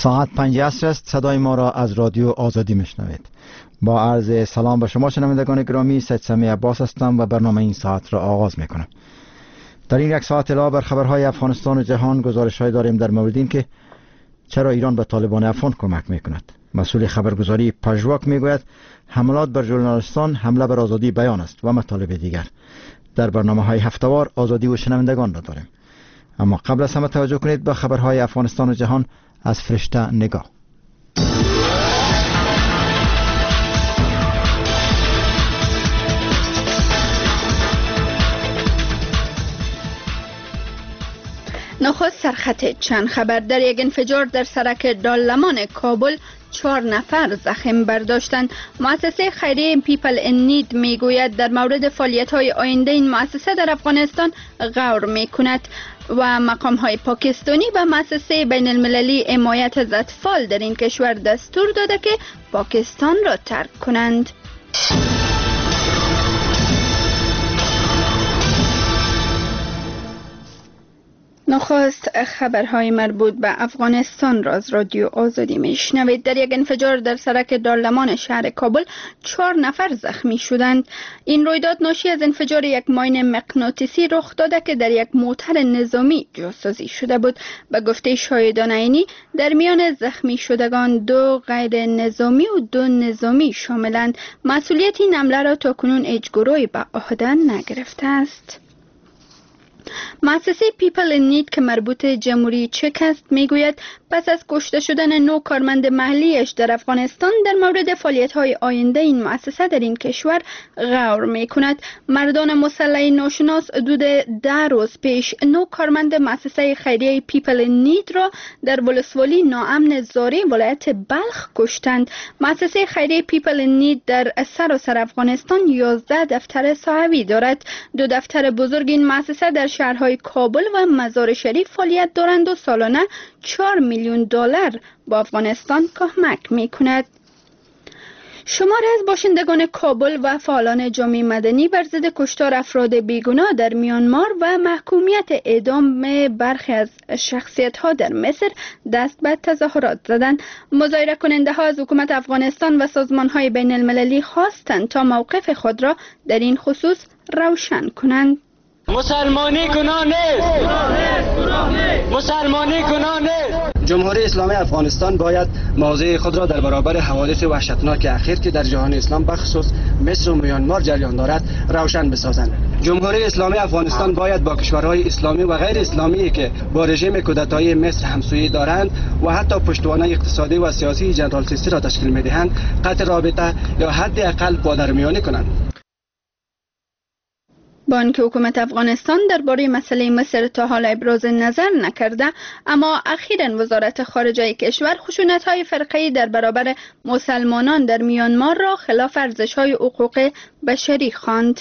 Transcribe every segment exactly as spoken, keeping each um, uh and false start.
ساعت پنج عصر است. صدای ما را از رادیو آزادی میشنوید. با عرض سلام به شما شنوندگان گرامی، سید سمیع عباس هستم و برنامه این ساعت را آغاز میکنم. در این یک ساعت علاوه بر خبرهای افغانستان و جهان گزارش‌های داریم در مورد این که چرا ایران به طالبان افغان کمک میکند. مسئول خبرگزاری پژواک میگوید حملات بر ژورنالیستان حمله بر آزادی بیان است و مطالب دیگر. در برنامه‌های هفته‌وار آزادی و شنوندگان را داریم. اما قبل از همه توجه کنید به خبرهای افغانستان و جهان از فرشته نگاه. نخست سرخط چند خبر. در یک انفجار در سرک دارالمان کابل چهار نفر زخم برداشتند. مؤسسه خیریه پیپل ان نید میگوید در مورد فعالیت‌های آینده این مؤسسه در افغانستان غور میکند و مقام‌های پاکستانی و مؤسسه بین المللی حمایت از اطفال در این کشور دستور داده که پاکستان را ترک کنند. نخست خبرهای مربوط به افغانستان را از رادیو آزادی میشنوید. در یک انفجار در سرک دارالمان شهر کابل چهار نفر زخمی شدند. این رویداد ناشی از انفجار یک ماین مغناطیسی رخ داده که در یک موتر نظامی جاسازی شده بود. به گفته شاهدان عینی در میان زخمی شدگان دو غیر نظامی و دو نظامی شاملند. مسئولیت این حمله را تاکنون هیچ گروهی به عهده نگرفته است. مؤسسه پیپل ان نید که مربوط جمهوری چک است میگوید پس از کشته شدن نو کارمند محلیش در افغانستان در مورد فعالیت‌های آینده این مؤسسه در این کشور غور میکند. مردان مسلح ناشناس حدود ده روز پیش نو کارمند مؤسسه خیریه پیپل ان نید را در ولسوالی ناامن زاری ولایت بلخ کشتند. مؤسسه خیریه پیپل ان نید در سراسر افغانستان یازده دفتر صحوی دارد. دو دفتر بزرگ این مؤسسه در شهرهای کابل و مزار شریف فعالیت دارند و سالانه چهار میلیون دلار با افغانستان کمک میکند. شماری از باشندگان کابل و فعالان جامعه مدنی بر ضد کشتار افراد بیگناه در میانمار و محکومیت اعدام برخی از شخصیت‌ها در مصر دست به تظاهرات زدند. مظاهره کننده ها از حکومت افغانستان و سازمان‌های بین المللی خواستند تا موقف خود را در این خصوص روشن کنند. مسلمانی گناه نیست. مسلمانی گناه نیست. جمهوری اسلامی افغانستان باید موضع خود را در برابر حوادث وحشتناک اخیر که در جهان اسلام بخصوص مصر و میانمار جریان دارد روشن بسازند. جمهوری اسلامی افغانستان باید با کشورهای اسلامی و غیر اسلامی که با رژیم کودتایی مصر همسویی دارند و حتی پشتوانه اقتصادی و سیاسی جنرال سیسی را تشکیل می‌دهند قطع رابطه یا حداقل پادرمیانی کنند. بانک حکومت افغانستان درباره مسئله مصر تا حال ابراز نظر نکرده، اما اخیراً وزارت خارجه کشور خشونت‌های فرقه‌ای در برابر مسلمانان در میانمار را خلاف ارزش‌های حقوق بشری خواند.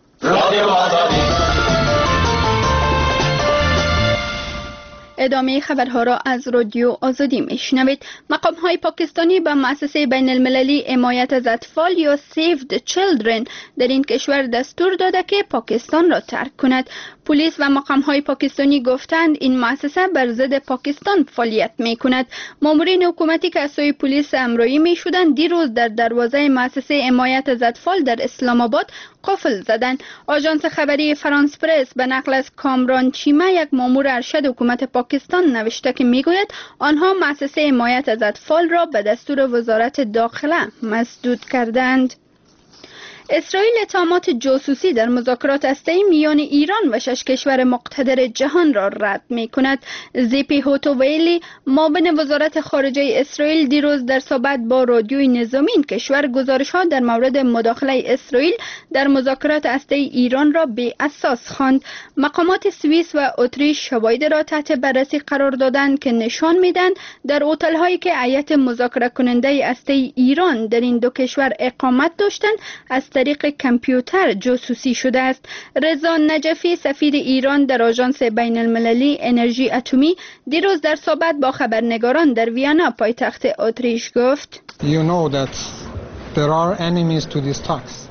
ادامه خبرها را از رادیو آزادی میشنوید. مقام‌های پاکستانی به مؤسسه بین المللی حمایت از اطفال یا Save the Children در این کشور دستور داده که پاکستان را ترک کند. پلیس و مقام‌های پاکستانی گفتند این مؤسسه بر ضد پاکستان فعالیت می‌کند. مامورین حکومتی که از سوی پلیس امرایی می‌شدند دیروز در دروازه مؤسسه حمایت از اطفال در اسلام آباد قفل زدند. آژانس خبری فرانس پرس به نقل از کامران چیمه یک مامور ارشد حکومت پاکستان نوشته که میگوید آنها مؤسسه حمایت از اطفال را به دستور وزارت داخله مسدود کردند. اسرائیل اتهامات جاسوسی در مذاکرات هسته‌ای میان ایران و شش کشور مقتدر جهان را رد می‌کند. زیپی هوتوویلی معاون وزارت خارجه اسرائیل دیروز در صحبت با رادیوی نظامی این کشور گزارش‌ها در مورد مداخله اسرائیل در مذاکرات هسته‌ای ایران را بی اساس خواند. مقامات سوئیس و اتریش شواهد را تحت بررسی قرار دادند که نشان می‌دهند در هتل‌هایی که هیئت مذاکره کننده هسته‌ای ایران در این دو کشور اقامت داشتند از طریق کامپیوتر جاسوسی شده است. رضا نجفی سفیر ایران در آژانس بین المللی انرژی اتمی دیروز در صحبت با خبرنگاران در ویانا پایتخت اتریش گفت You know that there are enemies to these talks.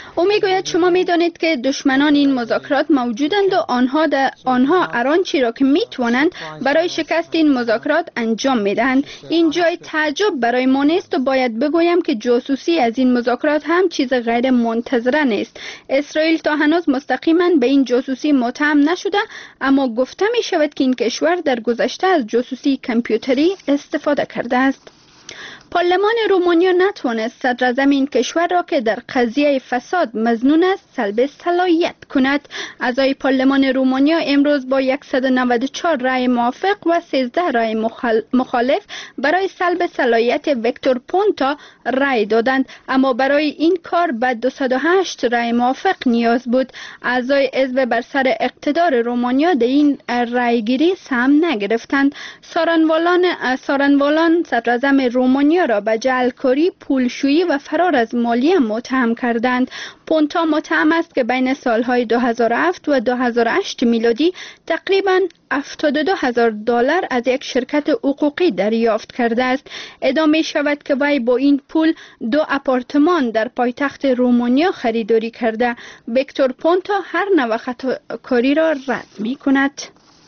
او میگوید شما میدانید که دشمنان این مذاکرات موجودند و آنها در آنها هر آنچه را که میتوانند برای شکست این مذاکرات انجام میدهند. این جای تعجب برای ما نیست و باید بگویم که جاسوسی از این مذاکرات هم چیز غیر منتظره نیست. اسرائیل تا هنوز مستقیما به این جاسوسی متهم نشده، اما گفته می شود که این کشور در گذشته از جاسوسی کامپیوتری استفاده کرده است. پارلمان رومانیا نتوانست صدراعظم این کشور را که در قضیه فساد مظنون است سلب صلاحیت کند. اعضای پارلمان رومانیا امروز با صد و نود و چهار رای موافق و سیزده رای مخالف برای سلب صلاحیت ویکتور پونتا رای دادند، اما برای این کار به دویست و هشت رای موافق نیاز بود. اعضای حزب بر سر اقتدار رومانیا در این رایگیری سهم نگرفتند. سارنوالان سارنوالان صدراعظم رومانیا را به جعلکاری، پولشویی و فرار از مالیه متهم کردند. پونتا متهم است که بین سالهای دو هزار و هفت و دو هزار و هشت میلادی تقریباً هفتاد و دو هزار دلار از یک شرکت حقوقی دریافت کرده است. ادامه شود که وی با این پول دو آپارتمان در پایتخت رومانیا خریداری کرده. ویکتور پونتا هر نوع خطاکاری را رد می کند.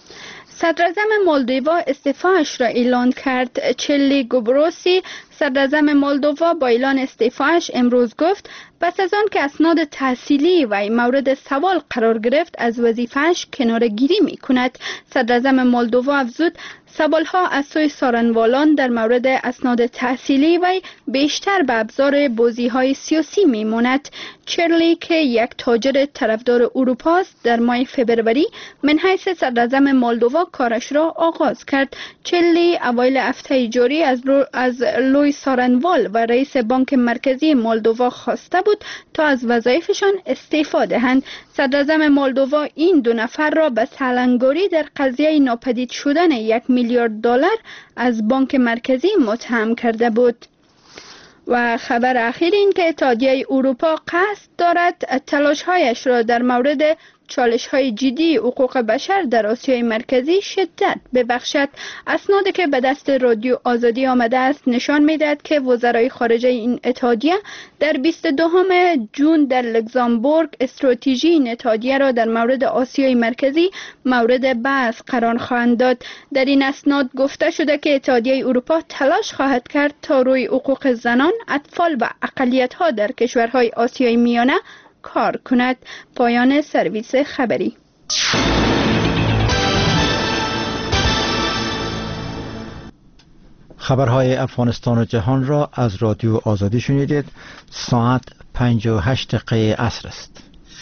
صدراعظم مولدووا استعفاش را اعلان کرد. چلی گوبروسی صدراعظم مولدووا با اعلان استعفاش امروز گفت پس از آن که اسناد تحصیلی و مورد سوال قرار گرفت از وظیفه‌اش کناره‌گیری می‌کند. صدراعظم مولدووا افزود سوالها از سوی سارنوالان در مورد اسناد تحصیلی و بیشتر به ابزار بازی‌های سیاسی می‌ماند. چرلی که یک تاجر طرفدار اروپا است در ماه فبروری من حیث صدراعظم مولدووا کارش را آغاز کرد. چرلی اوایل هفته جاری از از لوی سارنوال و رئیس بانک مرکزی مولدووا خواسته بود تا از وظایفشان استعفا دهند. صدراعظم مولدووا این دو نفر را به سلنگاری در قضیه ناپدید شدن یک میلیارد دلار از بانک مرکزی متهم کرده بود. و خبر اخیر این که اتحادیه اروپا قصد دارد تلاش‌هایش را در مورد چالش‌های جدی حقوق بشر در آسیای مرکزی شدت ببخشد. اسنادی که به دست رادیو آزادی آمده است نشان می‌دهد که وزرای خارجه این اتحادیه در بیست و دوم ژوئن در لوکزامبورگ استراتژی این اتحادیه را در مورد آسیای مرکزی مورد بحث قرار خواهند داد. در این اسناد گفته شده که اتحادیه اروپا تلاش خواهد کرد تا روی حقوق زنان، اطفال و اقلیت‌ها در کشورهای آسیای میانه کار کند. پایان سرویس خبری. خبرهای افغانستان و جهان را از رادیو آزادی شنیدید. ساعت پنج و هشت دقیقه عصر است.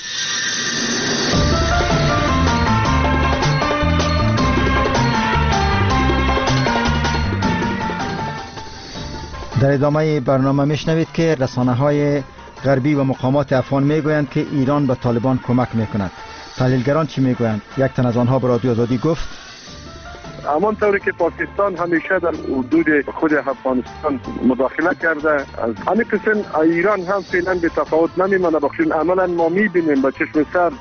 در ادامه برنامه میشنوید که رسانه‌های غربی و مقامات افغان میگویند که ایران به طالبان کمک میکند. تحلیلگران چی میگویند؟ یک تن از آنها به رادیو آزادی گفت همان طوری که پاکستان همیشه در حدود خود افغانستان مداخله کرده، از همین قسم ایران هم فعلا به تفاوت نمیمانه. بخشون عملا ما میبینیم با چشم سر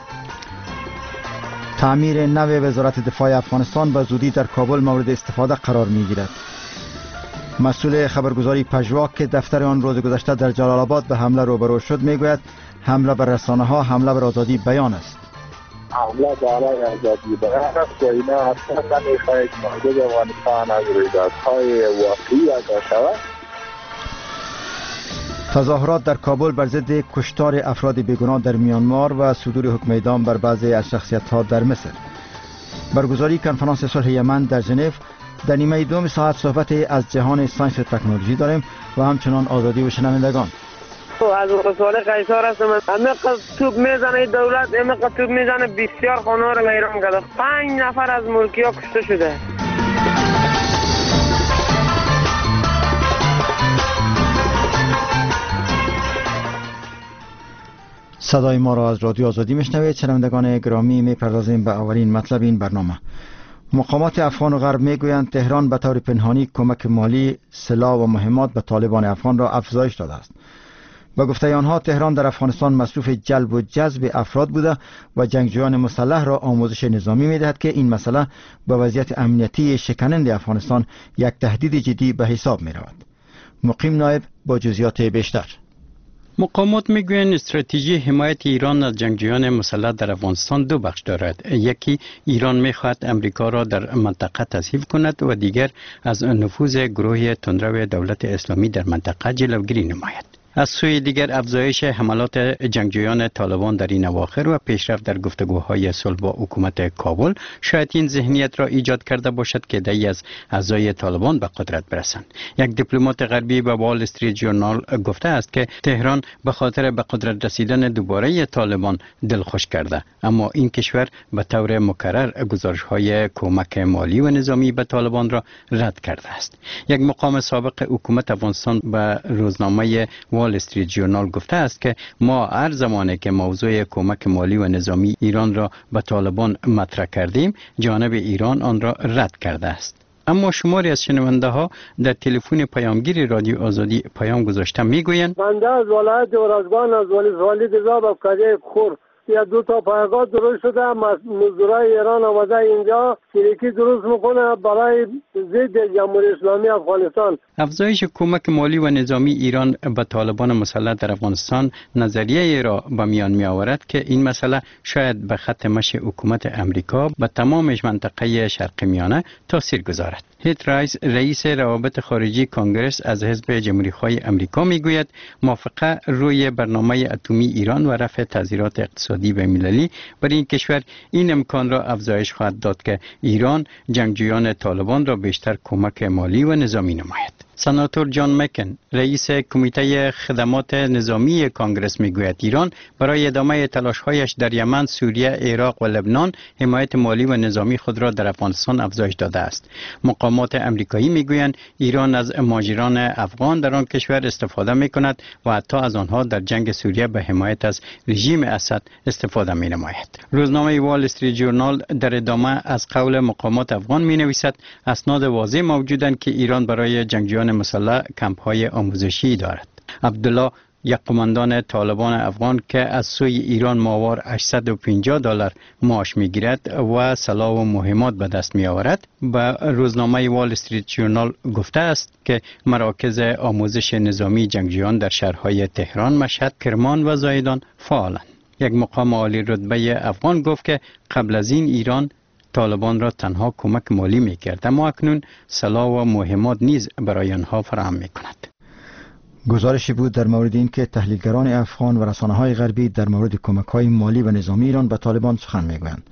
تعمیر نو وزارت دفاع افغانستان به زودی در کابل مورد استفاده قرار میگیرد. مسئول خبرگزاری پژواک که دفتر آن روز گذشته در جلال آباد به حمله روبرو شد میگوید حمله بر رسانه ها حمله بر آزادی بیان است. حمله برای آزادی بیان است و اینا اصلا نمیخواهد مورد افغانستان از رویدادهای واقعی ادا شود. تظاهرات در کابل بر ضد کشتار افراد بیگناه در میانمار و صدور حکم اعدام بر بعضی از شخصیت‌ها در مصر. برگزاری کنفرانس صلح یمن در ژنو. در نیمه دوم ساعت صحبت از جهان ساینس و تکنولوژی داریم و همچنان آزادی و شنوندگان. از رسول قیصر هستم. امقدر توپ میزنه دولت، امقدر توپ میزنه بسیار خانه رو ویران کرده. پنج نفر از ملکی ها کشته شده. صدای ما را از رادیو آزادی میشنوید. شنوندگان گرامی، میپردازیم به اولین مطلب این برنامه. مقامات افغان و غرب میگویند تهران به طور پنهانی کمک مالی، سلاح و مهمات به طالبان افغان را افزایش داده است. با گفته آنها تهران در افغانستان مصروف جلب و جذب افراد بوده و جنگجویان مسلح را آموزش نظامی میدهد که این مسئله به وضعیت امنیتی شکننده افغانستان یک تهدید جدی به حساب می رود. مقیم نایب با جزئیات بیشتر. مقامات میگویند استراتژی حمایت ایران از جنگجویان مسلح در افغانستان دو بخش دارد. یکی ایران میخواهد امریکا را در منطقه تضعیف کند و دیگر از نفوذ گروه تندرو دولت اسلامی در منطقه جلوگیری نماید. از سوی دیگر افزایش حملات جنگجویان طالبان در این اواخر و پیشرفت در گفتگوهای صلح با حکومت کابل شاید این ذهنیت را ایجاد کرده باشد که عده‌ای از اعضای طالبان به قدرت برسند. یک دیپلمات غربی به وال استریت ژورنال گفته است که تهران به خاطر به قدرت رسیدن دوباره طالبان دلخوش کرده، اما این کشور به طور مکرر گزارش‌های کمک مالی و نظامی به طالبان را رد کرده است. یک مقام سابق حکومت افغانستان به روزنامه وال استریت ژورنال گفته است که ما هر زمانی که موضوع کمک مالی و نظامی ایران را به طالبان مطرح کردیم، جانب ایران آن را رد کرده است. اما شماری از شنونده ها در تلفن پیامگیر رادیو آزادی پیام گذاشته میگویند بنده از ولایت اورزگان از ولید زاب افکاری خور یا دو تا پایگاه درست شده، مزدورای ایران آمده اینجا چریکی درست میکنه برای ضد جمهوری اسلامی افغانستان. افزایش کمک مالی و نظامی ایران به طالبان مسلح در افغانستان نظریه را به میان می آورد که این مسئله شاید به خط مشی حکومت امریکا به تمام منطقه شرق میانه تاثیر گذارد. هیت رایس رئیس روابط خارجی کانگرس از حزب جمهوری‌خواه امریکا میگوید موافقه روی برنامه اتمی ایران و رفع تعزیرات اقتصادی بین المللی برای این کشور این امکان را افزایش خواهد داد که ایران جنگجویان طالبان را بیشتر کمک مالی و نظامی نماید. سناتور جان مکن رئیس کمیته خدمات نظامی کانگرس میگوید ایران برای ادامه تلاش‌هایش در یمن، سوریه، عراق و لبنان حمایت مالی و نظامی خود را در افغانستان افزایش داده است. مقامات امریکایی میگویند ایران از مهاجران افغان در آن کشور استفاده میکند و حتی از آنها در جنگ سوریه به حمایت از رژیم اسد استفاده مینماید. روزنامه وال استریت ژورنال در ادامه از قول مقامات افغان مینویسد اسناد واضح موجودند که ایران برای جنگجویان مسلح کمپ های آموزشی دارد. عبدالله یک قماندان طالبان افغان که از سوی ایران ماهوار هشتصد و پنجاه دلار معاش میگیرد و سلاح و مهمات به دست می آورد به روزنامه وال استریت ژورنال گفته است که مراکز آموزش نظامی جنگجویان در شهرهای تهران، مشهد، کرمان و زایدان فعالند. یک مقام عالی رتبه افغان گفت که قبل از این ایران طالبان را تنها کمک مالی میکرد، اما اکنون سلاح و مهمات نیز برای آنها فراهم میکند. گزارشی بود در مورد این که تحلیلگران افغان و رسانه‌های غربی در مورد کمک‌های مالی و نظامی ایران به طالبان سخن میگویند.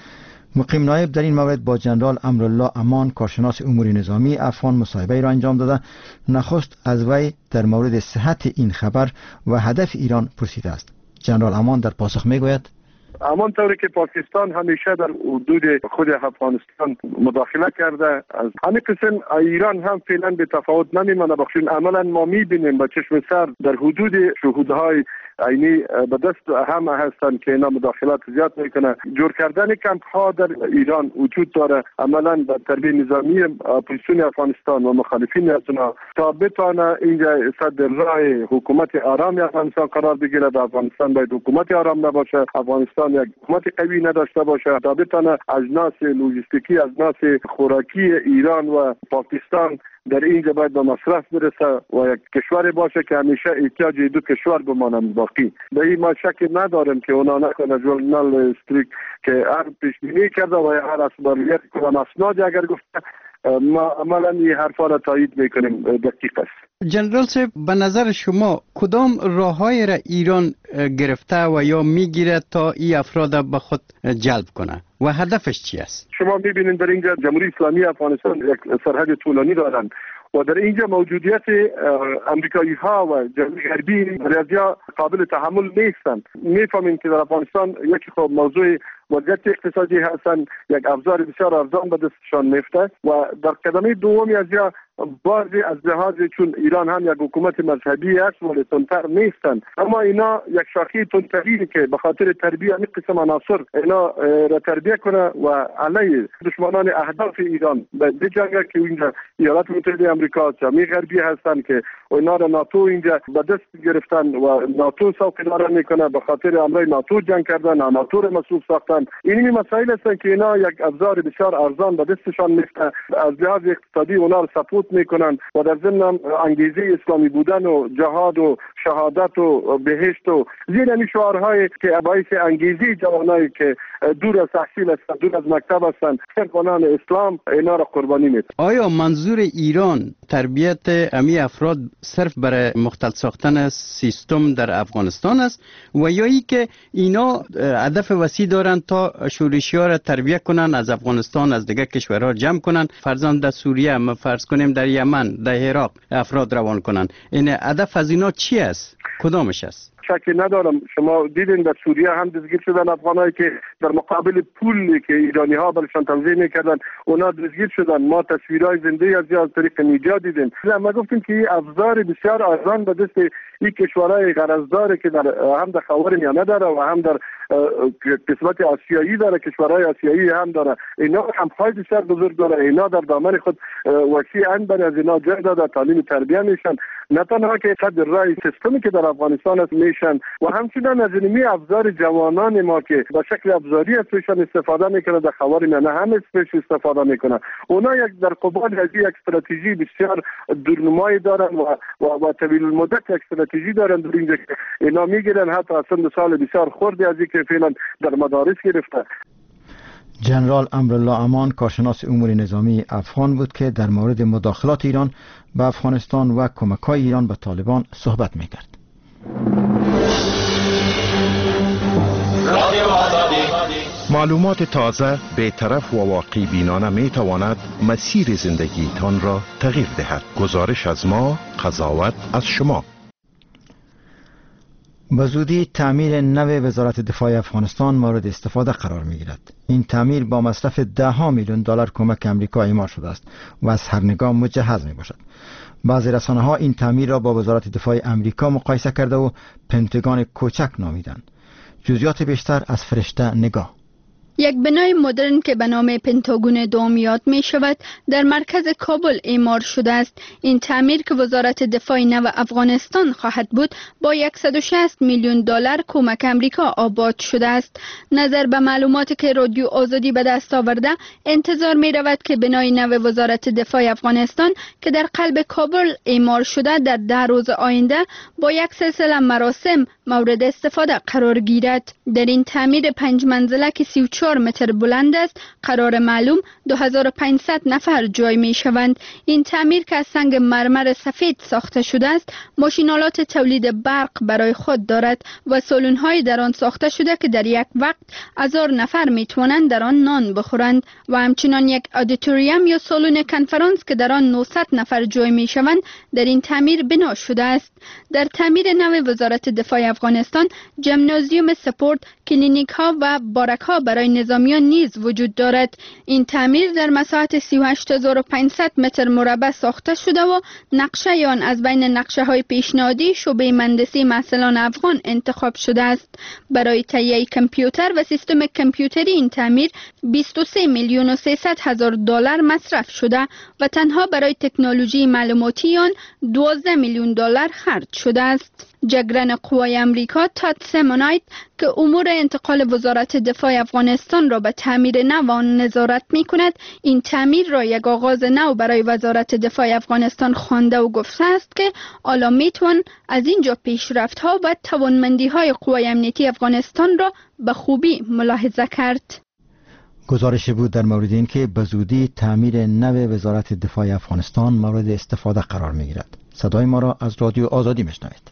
مقیم نایب در این مورد با جنرال امرالله امان کارشناس امور نظامی افغان مصاحبه را انجام داده. نخست از وی در مورد صحت این خبر و هدف ایران پرسیده است. جنرال امان در پاسخ میگوید همان طوری که پاکستان همیشه در حدود خود افغانستان مداخله کرده، از همین قسم ایران هم فعلا به تفاوت نمیمانه. بخشین عملا ما میبینیم با چشم سر در حدود شهودهای عینی به دست هم هستند که اینا مداخلات زیاد میکنه. جور کردن کمپ ها در ایران وجود داره، عملا به تربیه نظامی اپوزیسیون افغانستان و مخالفین از اونها تا بتانه اینجا صدر راه حکومت آرام افغانستان قرار بگیره. در افغانستان باید حکومت آرام نباشه، افغانستان یک حکومت قوی نداشته باشه تا بتانه اجناس لوجستیکی، اجناس خوراکی ایران و پاکستان در اینجا باید به مصرف برسه و یک کشور باشه که همیشه احتیاج دو کشور بمانند باقی. به این ما شک نداریم که اونا نکنه ژورنال استریک که هر پیش بینی کرده و هر اسبابیت و اسناد اگر گفته ما عملا این حرفا را تایید میکنیم دقیق است. جنرال صاحب، به نظر شما کدام راههای را ایران گرفته و یا میگیره تا این افراد به خود جلب کنه و هدفش چی است؟ شما میبینید در اینجا جمهوری اسلامی افغانستان یک سرحد طولانی دارند و در اینجا موجودیت امریکایی ها و جمهوری غربی رضیا قابل تحمل نیستند. میفهمیم که در افغانستان یکی خب موضوع وضعیت اقتصادی هستند، یک ابزار بسیار ارزان به دستشان میفته و در قدمه دومی از یا بعضی از لحاظ چون ایران هم یک حکومت مذهبی است ولی تندتر نیستند، اما اینا یک شاخه تندتری که به خاطر تربیت این قسم عناصر اینا را تربیت کنه و علیه دشمنان اهداف ایران به جنگ که اینجا ایالات متحده آمریکا، جامعه غربی هستند که اینا را ناتو اینجا به دست گرفتن و ناتو سوق اداره میکنه، به خاطر امرای ناتو جنگ کردن، ناتو را مسئول ساختن هستند. اینی مسائل هستند که اینا یک ابزار بسیار ارزان به دستشان میفته، از لحاظ اقتصادی اونا رو سپورت میکنن و در ضمن انگیزه اسلامی بودن و جهاد و شهادت و بهشت و زیر این شعارهایی که باعث انگیزه جوانایی که دور از تحصیل هستند، دور از مکتب هستند، قانون اسلام اینا را قربانی میده. آیا منظور ایران تربیت امی افراد صرف برای مختلط ساختن سیستم در افغانستان است و یا ای که اینا هدف وسیع دارند تا شورشی‌ها را تربیت کنن، از افغانستان از دیگر کشورها جمع کنن، فرضاً در سوریه، ما فرض کنیم در یمن، در عراق افراد روان کنن. این هدف از اینا چی است؟ کدامش است؟ شکی ندارم. شما دیدین در سوریه هم دستگیر شدن افغانایی که در مقابل پولی که ایرانی ها برشان توزیع میکردن اونا دستگیر شدن. ما تصویرهای زنده از از طریق میدیا دیدیم. ما گفتیم که این افزار بسیار ارزان به دست این کشورهای قرضدار که در هم در خاورمیانه داره و هم در قسمت آسیایی داره، کشورهای آسیایی هم داره، اینا هم خواهی بسیار بزرگ داره. اینا در دامن خود وسیعاً برای از اینا جای داده، تعلیم تربیه میشن، نه تنها که صدر رای سیستمی که در افغانستان است میشن و همچنین از اینمی افزار جوانان ما که به شکل ابزاری ازشان استفاده میکنه در خاورمیانه هم ازش استفاده میکنه. اونا یک در قبال از یک استراتژی بسیار دورنمایی دارن و و, و طویل المدت یک استراتژی دارن در اینجا که اینا میگیرن حتی اصلا سال بسیار خردی از اینکه فعلا در مدارس گرفته. جنرال امرالله امان کارشناس امور نظامی افغان بود که در مورد مداخلات ایران به افغانستان و کمک‌های ایران به طالبان صحبت می‌کرد. معلومات تازه، بی‌طرف و واقعی بینانه می‌تواند مسیر زندگیتان را تغییر دهد. گزارش از ما، قضاوت از شما. به زودی تعمیر نو وزارت دفاع افغانستان مورد استفاده قرار می‌گیرد. این تعمیر با مصرف ده ها میلیون دلار کمک آمریکا اعمال شده است و از هر نگاه مجهز میباشد. بعضی رسانه‌ها این تعمیر را با وزارت دفاع آمریکا مقایسه کرده و پنتاگون کوچک نامیدند. جزئیات بیشتر از فرشته نگاه. یک بنای مدرن که به نام پنتاگون دوم یاد می شود در مرکز کابل اعمار شده است. این تعمیر که وزارت دفاع نو افغانستان خواهد بود با صد و شصت میلیون دلار کمک امریکا آباد شده است. نظر به معلوماتی که رادیو آزادی به دست آورده، انتظار می رود که بنای نو وزارت دفاع افغانستان که در قلب کابل اعمار شده در ده روز آینده با یک سلسله مراسم مورد استفاده قرار گیرد. در این تعمیر پنج منزله که سی و چهار متر بلند است، قرار معلوم دو هزار و پانصد نفر جای می شوند. این تعمیر که از سنگ مرمر سفید ساخته شده است، ماشینالات تولید برق برای خود دارد و سالن‌های در آن ساخته شده که در یک وقت هزار نفر می توانند در آن نان بخورند و همچنان یک آدیتوریوم یا سالن کنفرانس که در آن نهصد نفر جای می شوند در این تعمیر بنا شده است. در تعمیر نو وزارت دفاع افغانستان جمنازیوم سپورت، کلینیک ها و بارک ها برای نظامیان نیز وجود دارد. این تعمیر در مساحت سی و هشت هزار و پانصد متر مربع ساخته شده و نقشه آن از بین نقشه های پیشنهادی شعبه مهندسی محصلان افغان انتخاب شده است. برای تهیه کامپیوتر و سیستم کامپیوتری این تعمیر بیست و سه میلیون و سیصد هزار دلار مصرف شده و تنها برای تکنولوژی معلوماتی آن دوازده میلیون دلار خرج شده است. جگرن قوای امریکا تاد سمونایت که امور انتقال وزارت دفاع افغانستان را به تعمیر نو آن نظارت می کند، این تعمیر را یک آغاز نو برای وزارت دفاع افغانستان خوانده و گفته است که حالا می توان از اینجا پیشرفت ها و توانمندی های قوای امنیتی افغانستان را به خوبی ملاحظه کرد. گزارش بود در مورد این که به زودی تعمیر نو وزارت دفاع افغانستان مورد استفاده قرار می گیرد. صدای ما را از رادیو آزادی میشنوید.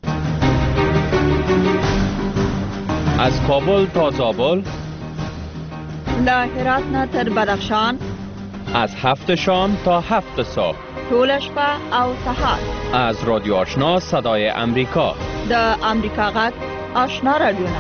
از کابل تا زابل، له هرات نه تر بدخشان، از هفت شام تا هفت صبح، ټول شپه او سهار، از رادیو آشنا صدای امریکا، د امریکا غږ آشنا رادیوونه.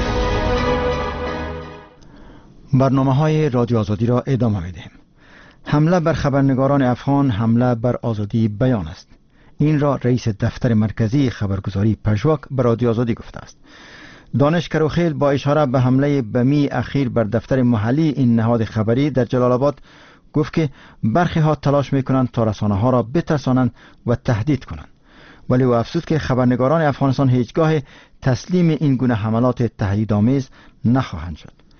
برنامه های رادیو آزادی را ادامه میدهیم. حمله بر خبرنگاران افغان حمله بر آزادی بیان است. این را رئیس دفتر مرکزی خبرگزاری پژواک به رادیو آزادی گفته است. دانش کروخیل با اشاره به حمله بمی اخیر بر دفتر محلی این نهاد خبری در جلال آباد گفت که برخی ها تلاش میکنند تا رسانه ها را بترسانند و تهدید کنند، ولی او افزود که خبرنگاران افغانستان هیچگاه تسلیم این گونه حملات تهدیدآمیز نخواهند شد.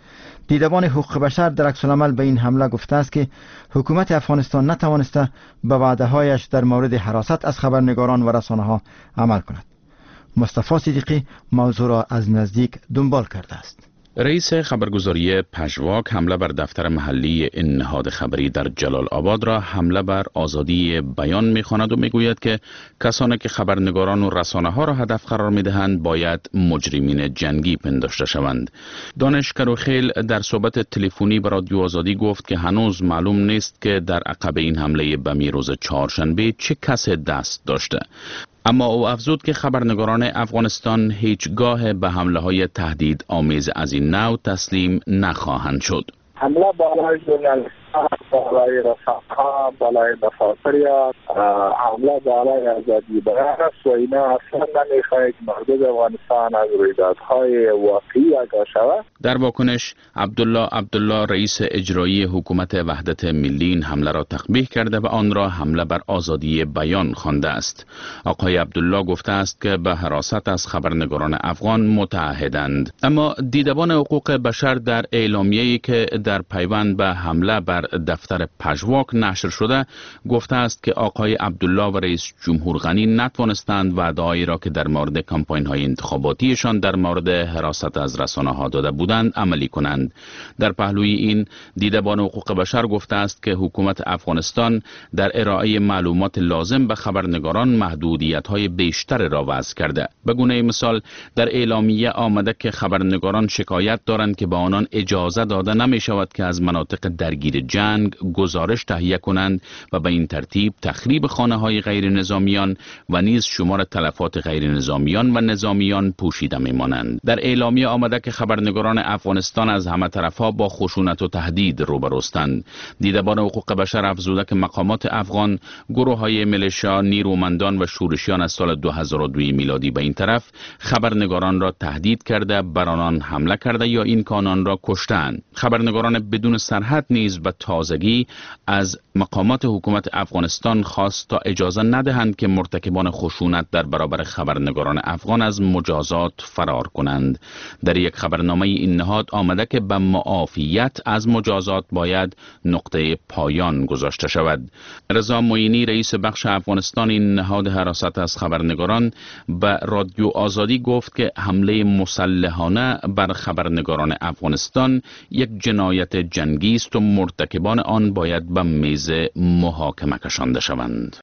دیدبان حقوق بشر در عکس العمل به این حمله گفته است که حکومت افغانستان نتوانسته به وعده‌هایش در مورد حراست از خبرنگاران و رسانه‌ها عمل کند. مصطفی صدیقی موضوع را از نزدیک دنبال کرده است. رئیس خبرگزاری پژواک حمله بر دفتر محلی این نهاد خبری در جلال آباد را حمله بر آزادی بیان می‌خواند و میگوید که کسانی که خبرنگاران و رسانه ها را هدف قرار می‌دهند باید مجرمین جنگی پنداشته شوند. دانش کروخیل در صحبت تلفنی با رادیو آزادی گفت که هنوز معلوم نیست که در عقب این حمله بمی روز چهارشنبه چه کسی دست داشته. اما او افزود که خبرنگاران افغانستان هیچگاه به حمله های تهدید آمیز از این نوع تسلیم نخواهند شد. حمله بالای ژورنالیست‌ها، بالای رسانه‌ها، بالای دفاتریات، حمله بالای آزادی بیان است و اینا اصلا نمی‌خواهد مردم افغانستان از رویدادهای واقعی آگاه شود. در واکنش عبدالله عبدالله رئیس اجرایی حکومت وحدت ملی این حمله را تقبیح کرده و آن را حمله بر آزادی بیان خوانده است. آقای عبدالله گفته است که به حراست از خبرنگاران افغان متعهدند. اما دیدبان حقوق بشر در اعلامیه‌ای که در پیوند به حمله بر دفتر پژواک نشر شده گفته است که آقای عبدالله و رئیس جمهور غنی نتوانستند وعده‌هایی را که در مورد کمپاین‌های انتخاباتیشان در مورد حراست از رسانه‌ها داده بودند عملی کنند. در پهلوی این دیدبان حقوق بشر گفته است که حکومت افغانستان در ارائه معلومات لازم به خبرنگاران محدودیت‌های بیشتر را وضع کرده. به گونه مثال در اعلامیه آمده که خبرنگاران شکایت دارند که به آنان اجازه داده نمی‌شود که از مناطق درگیر جنگ گزارش تهیه کنند و به این ترتیب تخریب خانه‌های غیر نظامیان و نیز شمار تلفات غیر نظامیان و نظامیان پوشیده می‌مانند. در اعلامیه آمده که خبرنگاران افغانستان از همه طرفها با خشونت و تهدید روبروستند. دیدبان حقوق بشر افزوده که مقامات افغان گروه‌های ملیشیا، نیرومندان و شورشیان از سال دو هزار و دو میلادی به این طرف خبرنگاران را تهدید کرده، بر آنان حمله کرده یا این که آنان را کشتند. خبرنگاران بدون سرحد نیز به تازگی از مقامات حکومت افغانستان خواست تا اجازه ندهند که مرتکبان خشونت در برابر خبرنگاران افغان از مجازات فرار کنند. در یک خبرنامه این نهاد آمده که به معافیت از مجازات باید نقطه پایان گذاشته شود. رضا معینی رئیس بخش افغانستان این نهاد حراست از خبرنگاران به رادیو آزادی گفت که حمله مسلحانه بر خبرنگاران افغانستان یک جنایت جنگی است و مرتکبان آن باید به میز محاکمه کشانده شوند.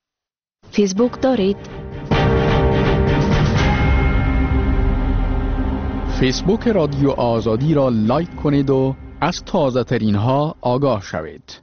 فیسبوک دارید؟ فیسبوک رادیو آزادی را لایک کنید و از تازه ترین ها آگاه شوید.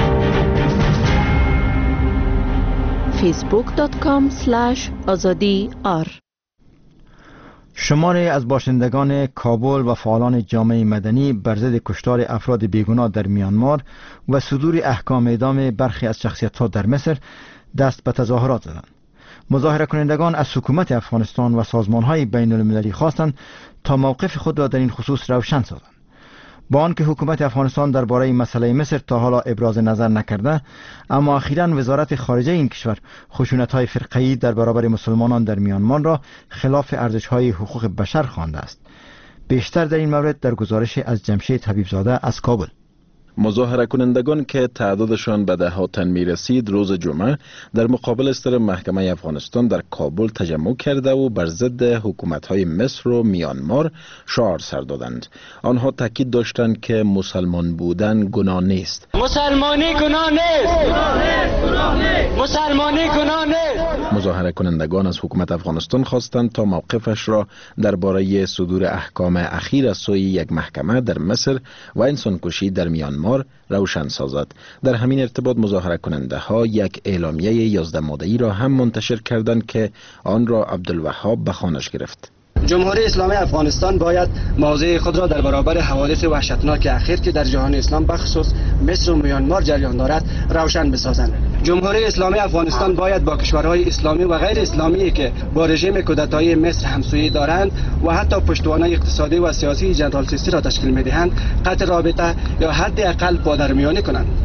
فیسبوک دات کام اسلش آزادی آر. شماری از باشندگان کابل و فعالان جامعه مدنی بر ضد کشتار افراد بیگناه در میانمار و صدور احکام اعدام برخی از شخصیت‌ها در مصر دست به تظاهرات زدند. مظاهره کنندگان از حکومت افغانستان و سازمان‌های بین المللی خواستند تا موقف خود را در این خصوص روشن سازند. با آنکه حکومت افغانستان درباره مسئله مصر تا حالا ابراز نظر نکرده، اما اخیراً وزارت خارجه این کشور خشونت‌های فرقه‌ای در برابر مسلمانان در میانمار را خلاف ارزش‌های حقوق بشر خوانده است. بیشتر در این مورد در گزارش از جمشید حبیبزاده از کابل. مظاهره کنندگان که تعدادشان به ده ها تن می رسید روز جمعه در مقابل استر محکمه افغانستان در کابل تجمع کرده و بر ضد حکومت‌های مصر و میانمار شعار سر دادند. آنها تاکید داشتند که مسلمان بودن گناه نیست. مسلمانی گناه نیست. مسلمانی گناه نیست. مظاهره کنندگان از حکومت افغانستان خواستند تا موقفش را درباره صدور احکام اخیر از سوی یک محکمه در مصر و انسانکشی در میانمار روشن سازد. در همین ارتباط مظاهره کننده ها یک اعلامیه یازده ماده‌ای را هم منتشر کردند که آن را عبدالوهاب به خوانش گرفت. جمهوری اسلامی افغانستان باید موضع خود را در برابر حوادث وحشتناک اخیر که در جهان اسلام بخصوص مصر و میانمار جریان دارد روشن بسازند. جمهوری اسلامی افغانستان باید با کشورهای اسلامی و غیر اسلامی که با رژیم کودتایی مصر همسویی دارند و حتی پشتوانه اقتصادی و سیاسی جنرال سیسی را تشکیل می‌دهند قطع رابطه یا حداقل پادرمیانی کنند.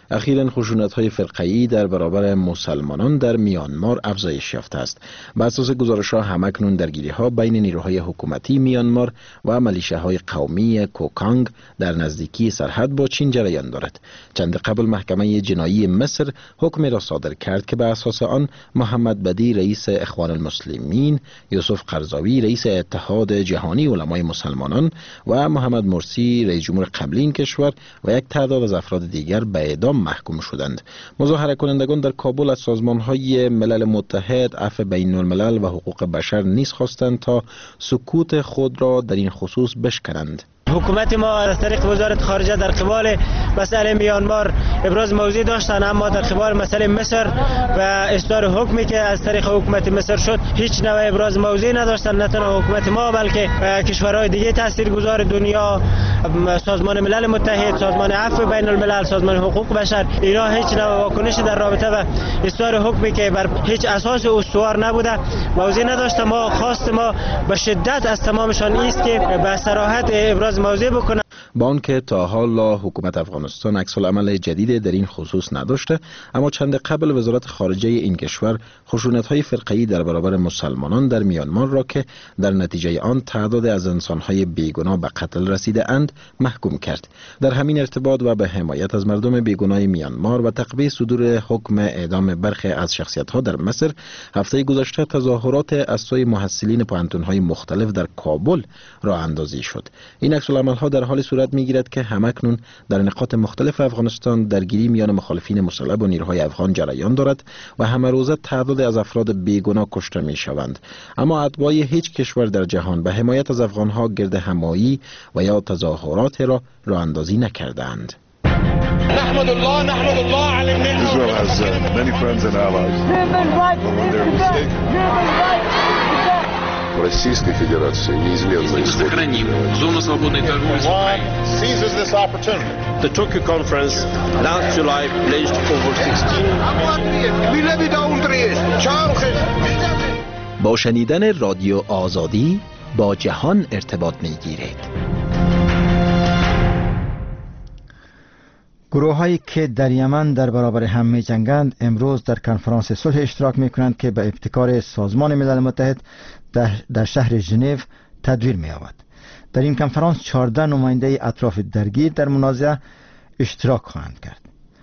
اخیراً خشونت‌های فرقه‌ای در برابر مسلمانان در میانمار افزایش یافته است. بر اساس گزارش‌ها همکنون درگیری‌ها بین نیروهای حکومتی میانمار و ملیشه‌های قومی کوکانگ در نزدیکی سرحد با چین جریان دارد. چند قبل محکمه جنایی مصر حکم را صادر کرد که بر اساس آن محمد بدی رئیس اخوان المسلمین، یوسف قرضاوی رئیس اتحاد جهانی علمای مسلمانان و محمد مرسی رئیس جمهور قبلی این کشور و یک تعداد از افراد دیگر به اعدام محکوم شدند. مظاهره کنندگان در کابل از سازمان‌های ملل متحد، عفو بین الملل و حقوق بشر نیز خواستند تا سکوت خود را در این خصوص بشکنند. حکومت ما از طریق وزارت خارجه در قبال مسئله میانمار ابراز موضوع داشتند، اما در قبال مسئله مصر و اصدار حکمی که از طریق حکومت مصر شد هیچ نوع ابراز موضوع نداشتند. نه تنها حکومت ما بلکه کشورهای دیگه تاثیرگذار دنیا، سازمان ملل متحد، سازمان عفو بین الملل، سازمان حقوق بشر، اینا هیچ نوع واکنشی در رابطه با اصدار حکمی که بر هیچ اساس استوار نبوده موضوع نداشت. ما خواست ما به شدت از تمامشان است که به صراحت ابراز موضوع بکنه. با آنکه تا حالا حکومت افغانستان عکس العمل جدید در این خصوص نداشته، اما چند قبل وزارت خارجه این کشور خشونت‌های فرقه‌ای در برابر مسلمانان در میانمار را که در نتیجه آن تعداد از انسان‌های بیگناه به قتل رسیده اند محکوم کرد. در همین ارتباط و به حمایت از مردم بیگناه میانمار و تقویه صدور حکم اعدام برخی از شخصیت‌ها در مصر، هفته گذشته تظاهرات از سوی محصلین پوهنتون‌های مختلف در کابل راه اندازی شد. این عکس العمل‌ها در حال صورت می‌گیرد که همکنون در نقاط مختلف افغانستان درگیری میان مخالفین مسلح و نیروهای افغان جریان دارد و همه روزه تعداد از افراد بیگناه کشته می‌شوند. اما اتباع هیچ کشور در جهان به حمایت از افغان‌ها گرد همایی و یا تظاهرات را راه اندازی نکردند. نحمد الله نحمد الله علی النعمة. Israel has uh, many friends and allies. When they're mistaken. Российской Федерации неизменно сохраним зону свободной торговли с Украиной. Seizes this opportunity. The Tokyo conference last July pledged over sixteen. با شنیدن رادیو آزادی با جهان ارتباط می‌گیرید. گروه هایی که در یمن در برابر هم می جنگند امروز در کنفرانس صلح اشتراک می کنند که به ابتکار سازمان ملل متحد در شهر ژنو تدویر می یابد. در این کنفرانس چهارده نماینده اطراف درگیر در منازعه اشتراک خواهند کرد.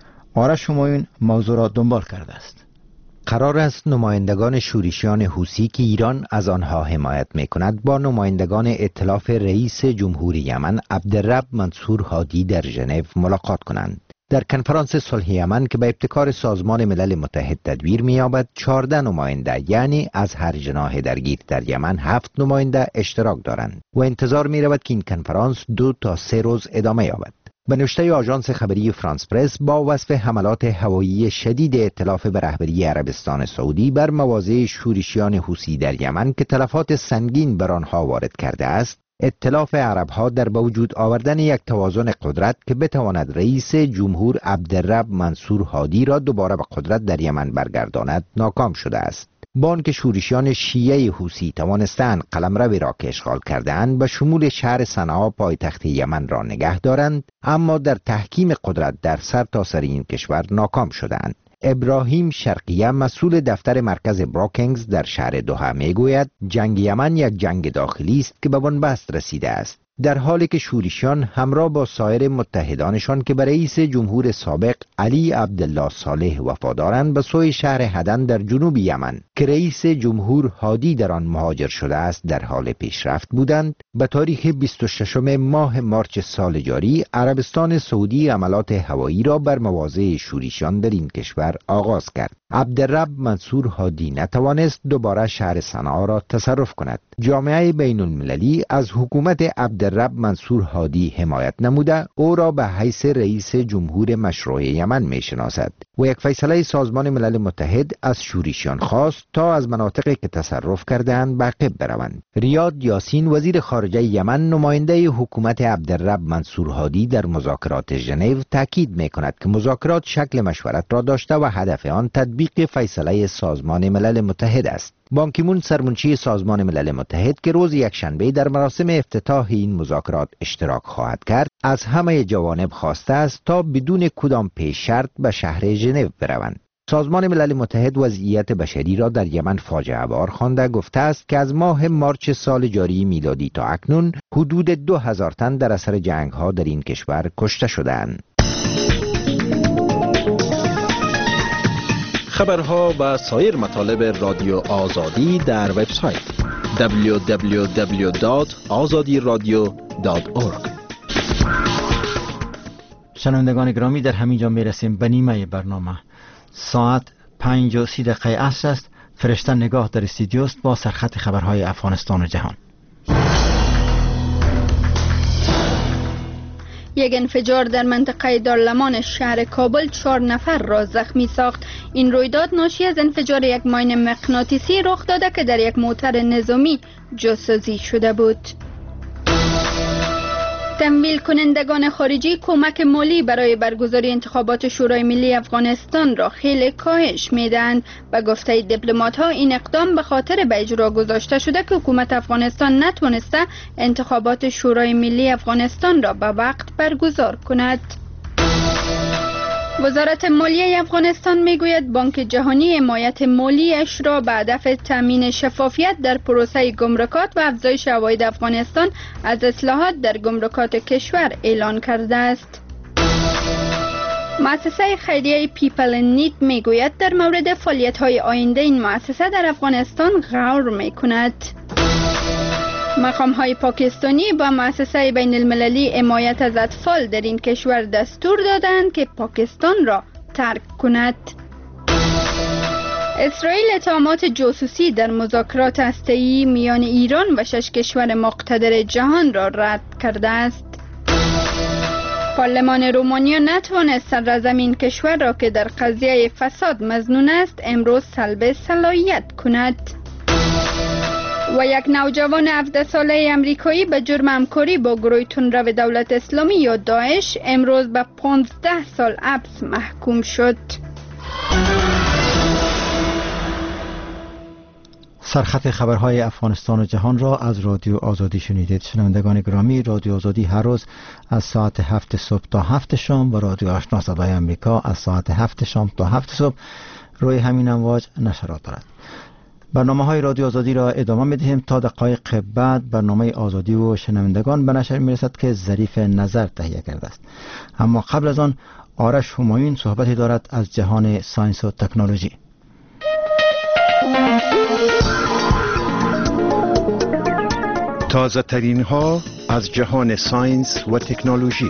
آرش همایون موضوع را دنبال کرده است. قرار است نمایندگان شورشیان حوثی که ایران از آنها حمایت می‌کند با نمایندگان ائتلاف رئیس جمهور یمن عبدالرب منصور هادی در ژنو ملاقات کنند. در کنفرانس صلح یمن که به ابتکار سازمان ملل متحد تدویر می‌یابد، چهارده نماینده یعنی از هر جناح درگیر در یمن هفت نماینده اشتراک دارند و انتظار می‌رود که این کنفرانس دو تا سه روز ادامه یابد. به نشته آژانس خبری فرانس پرس با وصف حملات هوایی شدید ائتلاف به رهبری عربستان سعودی بر مواضع شورشیان حوثی در یمن که تلفات سنگین بر آنها وارد کرده است، ائتلاف عرب‌ها در به وجود آوردن یک توازن قدرت که بتواند رئیس جمهور عبدالرب منصور هادی را دوباره به قدرت در یمن برگرداند ناکام شده است. با آنکه شورشیان شیعه حوثی توانستند قلمرو را که اشغال کرده‌اند به شمول شهر صنعا پایتخت یمن را نگه دارند، اما در تحکیم قدرت در سرتاسر این کشور ناکام شدند. ابراهیم شرقیه مسئول دفتر مرکز براکنگز در شهر دوحه میگوید جنگ یمن یک جنگ داخلی است که به بنبست رسیده است، در حالی که شورشیان همراه با سایر متحدانشان که به رئیس جمهور سابق علی عبدالله صالح وفادارند به سوی شهر هدن در جنوب یمن که رئیس جمهور هادی در آن مهاجر شده است در حال پیشرفت بودند. به تاریخ بیست و ششم ماه مارچ سال جاری عربستان سعودی عملات هوایی را بر مواضع شورشیان در این کشور آغاز کرد. عبدالرب منصور هادی نتوانست دوباره شهر صنعا را تصرف کند. جامعه بین المللی از حکومت عبدالرب منصور هادی حمایت نموده او را به حیث رئیس جمهور مشروع یمن می شناسد و یک فیصله سازمان ملل متحد از شورشیان خواست تا از مناطقی که تصرف کردند به عقب بروند. ریاد یاسین وزیر خارجه یمن نماینده حکومت عبدالرب منصور هادی در مذاکرات ژنو تاکید می کند که مذاکرات شکل مشورت را داشته و هدف آن تطبیق تطبیق فیصله سازمان ملل متحد است. بان کی مون سرمنشی سازمان ملل متحد که روز یکشنبه در مراسم افتتاح این مذاکرات اشتراک خواهد کرد، از همه جوانب خواسته است تا بدون کدام پیش شرط به شهر ژنو بروند. سازمان ملل متحد وضعیت بشری را در یمن فاجعه بار خوانده گفته است که از ماه مارچ سال جاری میلادی تا اکنون حدود دو هزار تن در اثر جنگ ها در این کشور کشته شدند. خبرها و سایر مطالب رادیو آزادی در وبسایت دبلیو دبلیو دبلیو دات آزادی رادیو دات اورگ. شنوندگان گرامی، در همین جا میرسیم به نیمه برنامه. ساعت پنج و سی دقیقه عصر است. فرشته نگاه در استودیوست با سرخط خبرهای افغانستان و جهان. یک انفجار در منطقه دارالمان شهر کابل چهار نفر را زخمی ساخت. این رویداد ناشی از انفجار یک ماین مغناطیسی رخ داده که در یک موتر نظامی جاسازی شده بود. تمویل کنندگان خارجی کمک مالی برای برگزاری انتخابات شورای ملی افغانستان را خیلی کاهش میدهند. به گفته دیپلمات‌ها این اقدام به خاطر به اجرا گذاشته شده که حکومت افغانستان نتوانسته انتخابات شورای ملی افغانستان را به وقت برگزار کند. وزارت مالیه افغانستان میگوید بانک جهانی حمایت مالیش را به هدف تامین شفافیت در پروسه گمرکات و افزایش عواید افغانستان از اصلاحات در گمرکات کشور اعلان کرده است. مؤسسه خیریه پیپل ان نید میگوید در مورد فعالیت‌های آینده این مؤسسه در افغانستان غور میکند. مقام‌های پاکستانی با مؤسسه بین المللی حمایت از اطفال در این کشور دستور دادند که پاکستان را ترک کند. اسرائیل اتهامات جاسوسی در مذاکرات هسته‌ای میان ایران و شش کشور مقتدر جهان را رد کرده است. پارلمان رومانیا نتوانست سرزمین کشور را که در قضیه فساد مظنون است امروز سلب صلاحیت کند. و یک نوجوان هفده ساله امریکایی به جرم همکاری با گروه تندرو دولت اسلامی یا داعش امروز به پانزده سال حبس محکوم شد. سرخط خبرهای افغانستان و جهان را از رادیو آزادی شنیدید. شنوندگان گرامی، رادیو آزادی هر روز از ساعت هفت صبح تا هفت شام و رادیو آشنا صدای امریکا از ساعت هفت شام تا هفت صبح روی همین امواج نشرات دارد. برنامه های رادیو آزادی را ادامه میدهیم تا دقایق بعد برنامه آزادی و شنوندگان به نشر میرسد که ظریف نظر تهیه کرده است. اما قبل از آن آرش همایون صحبتی دارد از جهان ساینس و تکنولوژی. تازه ترین ها از جهان ساینس و تکنولوژی.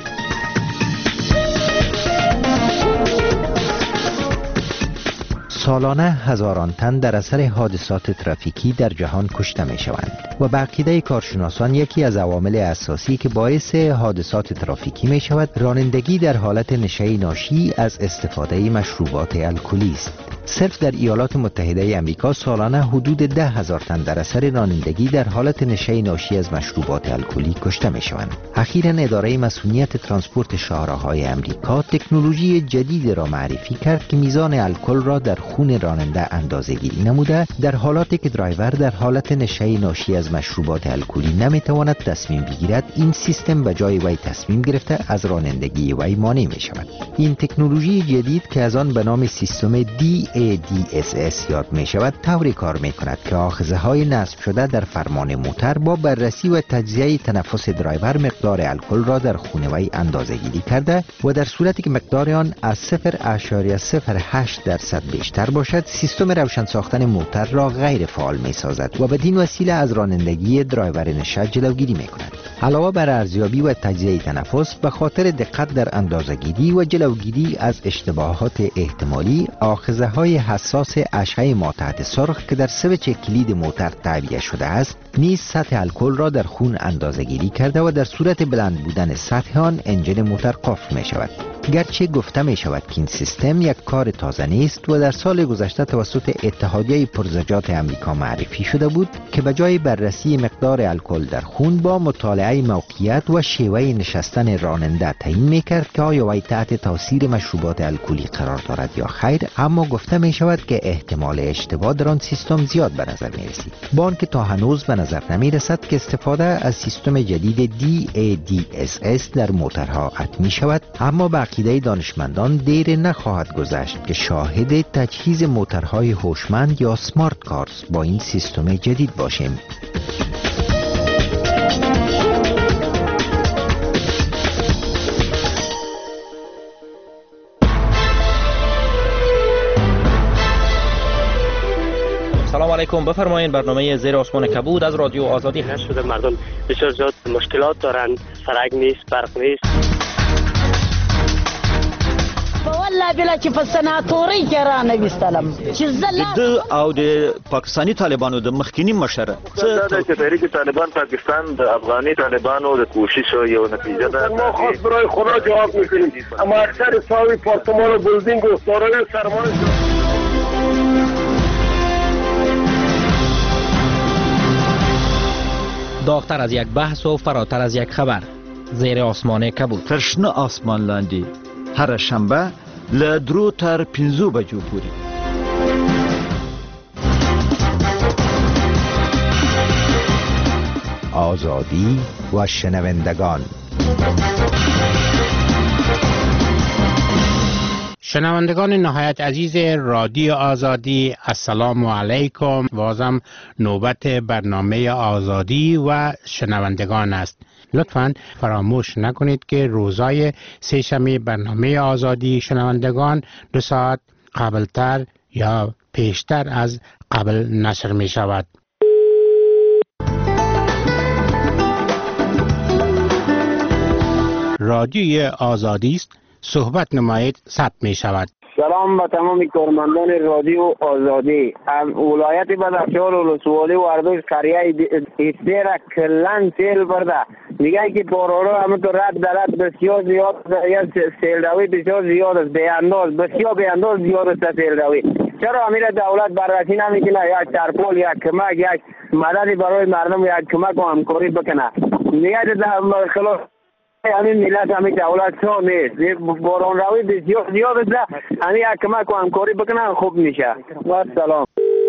سالانه هزاران تن در اثر حادثات ترافیکی در جهان کشته می شوند و به عقیده کارشناسان یکی از عوامل اساسی که باعث حادثات ترافیکی می شود رانندگی در حالت نشه‌ای ناشی از استفاده مشروبات الکلی است. صرف در ایالات متحده آمریکا سالانه حدود ده هزار تن در اثر رانندگی در حالت نشه‌ای ناشی از مشروبات الکلی کشته می شوند. اخیراً اداره مسئولیت ترانسپورت شاهراهای آمریکا تکنولوژی جدید را معرفی کرد که میزان الکل را در خون راننده اندازه‌گیری نموده در حالاتی که درایور در حالت نشه‌ای ناشی از مشروبات الکلی نمیتواند تصمیم بگیرد، این سیستم به جای وی تصمیم گرفته از رانندگی وی مانع می شود. این تکنولوژی جدید که از آن به نام سیستم دی ای دی اس اس یاد می شود طوری کار می کند که آخذه های نصب شده در فرمان موتر با بررسی و تجزیه تنفس درایور مقدار الکل را در خون وی اندازه گیری کرده و در صورتی که مقدار آن از صفر ممیز صفر هشت درصد بیشتر باشد سیستم روشن ساختن موتر را غیر فعال می سازد و بدین وسیله از رانندگی درایور نشه جلوگیری می کند. علاوه بر ارزیابی و تجزیه تنفس به خاطر دقت در اندازه‌گیری و جلوگیری از اشتباهات احتمالی آخذه های حساس اشعه ما تحت سرخ که در سویچ کلید موتر تعبیه شده است نیز سطح الکل را در خون اندازه‌گیری کرده و در صورت بلند بودن سطح آن انجن موتر قفل می شود. گرچه گفته می شود که این سیستم یک کار تازه نیست و در سال گذشته توسط اتحادیه پرزجاج آمریکا معرفی شده بود که به جای بررسی مقدار الکل در خون با مطالعه موقعیت و شیوه نشستن راننده تعیین میکرد که آیا وی تحت تاثیر مشروبات الکلی قرار دارد یا خیر، اما گفته می شود که احتمال اشتباه در آن سیستم زیاد به نظر می رسید. با آنکه تا هنوز به نظر نمی رسد که استفاده از سیستم جدید دی ای دی اس اس در موترها حتمی شود، اما به عقیده دانشمندان دیر نخواهد گذشت که شاهد تجهیز موترهای هوشمند یا سمارت کارز با این سیستم جدید باشیم. سلام علیکم، بفرمایید. برنامه زیر آسمان کبود از رادیو آزادی هست. شده مردم بسیار زیاد مشکلات دارند، سرک نیست، برق نیست. والله بلا چې په سناتوري کې را نویستلم چې زله د او د پاکستانی طالبانو د مخکینی مشر څه د تحریک طالبان پاکستان د افغاني طالبانو د کوشش یو نتیجه ده. ما خاص برای خدا جواب میکنیم، اما اکثر ساوی پارتمان و بلدینگ و دارای سرمایه داغتر از یک بحث و فراتر از یک خبر. زیر آسمان کبود. ترشنه آسمان لاندی هر شنبه له درو تر پنځو بجو پورې. آزادی و شنوندگان. شنوندگان نهایت عزیز رادیو آزادی، السلام علیکم. بازم نوبت برنامه آزادی و شنوندگان است. لطفاً فراموش نکنید که روزای سه شنبه برنامه آزادی شنوندگان دو ساعت قبلتر یا پیشتر از قبل نشر می شود. رادیوی آزادی است، صحبت نمایید، ثبت می شود. سلام به تمام کارمندان رادیو آزادی. ولایت بدخشان ولسوالی و اردوش قریه ایستیر کلن سیل برده. میگن که بارورا همه تو رد درد بسیار زیاد است، سیل روی بسیار زیاد است، به انداز بسیار به انداز زیاد است سیل روی. چرا امیر دولت بررسی نمیکنه یک ترپول، یک کمک، یک مددی برای مردم، یک کمک و همکاری بکنه؟ میگه خلاص همین ملت همین دولت ها نیست، باران روی بسیار زیاد است، همین یک کمک و همکاری بکنه خوب میشه. و سلام.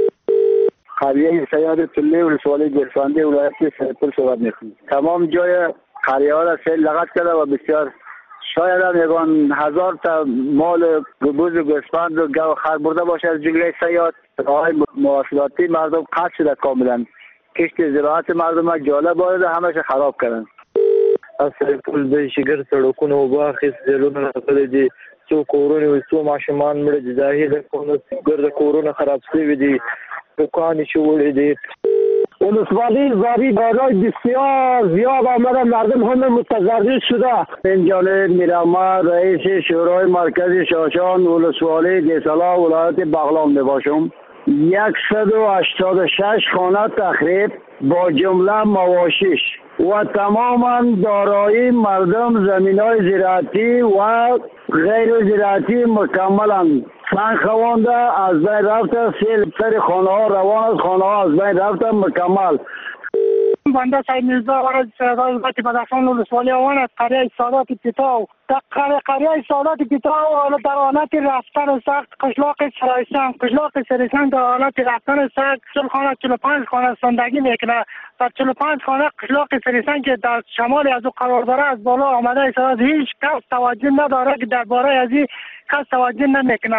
قریه سیاد تله ولسوالی گرفنده ولایت سرپل صحبت میکنم. تمام جای قریه ها را سیل لغت کرده و بسیار شاید هم یکان هزار تا مال گوز و گوسفند و گو خر برده باشه از جمله سیاد. راههای مواصلاتی مردم قطع شده کاملا، کشت زراعت مردم جالب وارد همش خراب کردن. از سرپل د شګر سړکونو اوبه اخیست، ځایونه راغلي دي، څو کورونه وي، څو ماشومان مړه دي، ظاهر ګرده کورونه خراب شوي دي، دکان شوړې دي. ولسوالی زاری دارای بسیار زیاد آمده، مردم هم متضرر شده. این جانب میرم رئیس شورای مرکزی شاشان ولسوالی دیسالا ولایت بغلان میباشم. صد و هشتاد و شش خانه تخریب با جمله مواشیش و تماما دارایی مردم زمینای زراعتی و غیر زراعتی مکملا سنگ خوانده از بین رفته، سیل سر خانه ها روان از خانه ها از بین رفته مکمل. بنده سید میرزا وارد صدای ولایت بدخشان ولسوالی آوان از قریه سادات پیتاو. در قریه سادات پیتاو در حالت رفتن سخت، قشلاق سرایسان قشلاق سرایسان در حالت رفتن سخت، چهل خانه چهل و پنج خانه زندگی میکنه. در چهل و پنج خانه قشلاق سرایسان که در شمال از او قرار داره از بالا آمده است، هیچ کس توجه نداره که درباره از این کس توجه نمیکنه.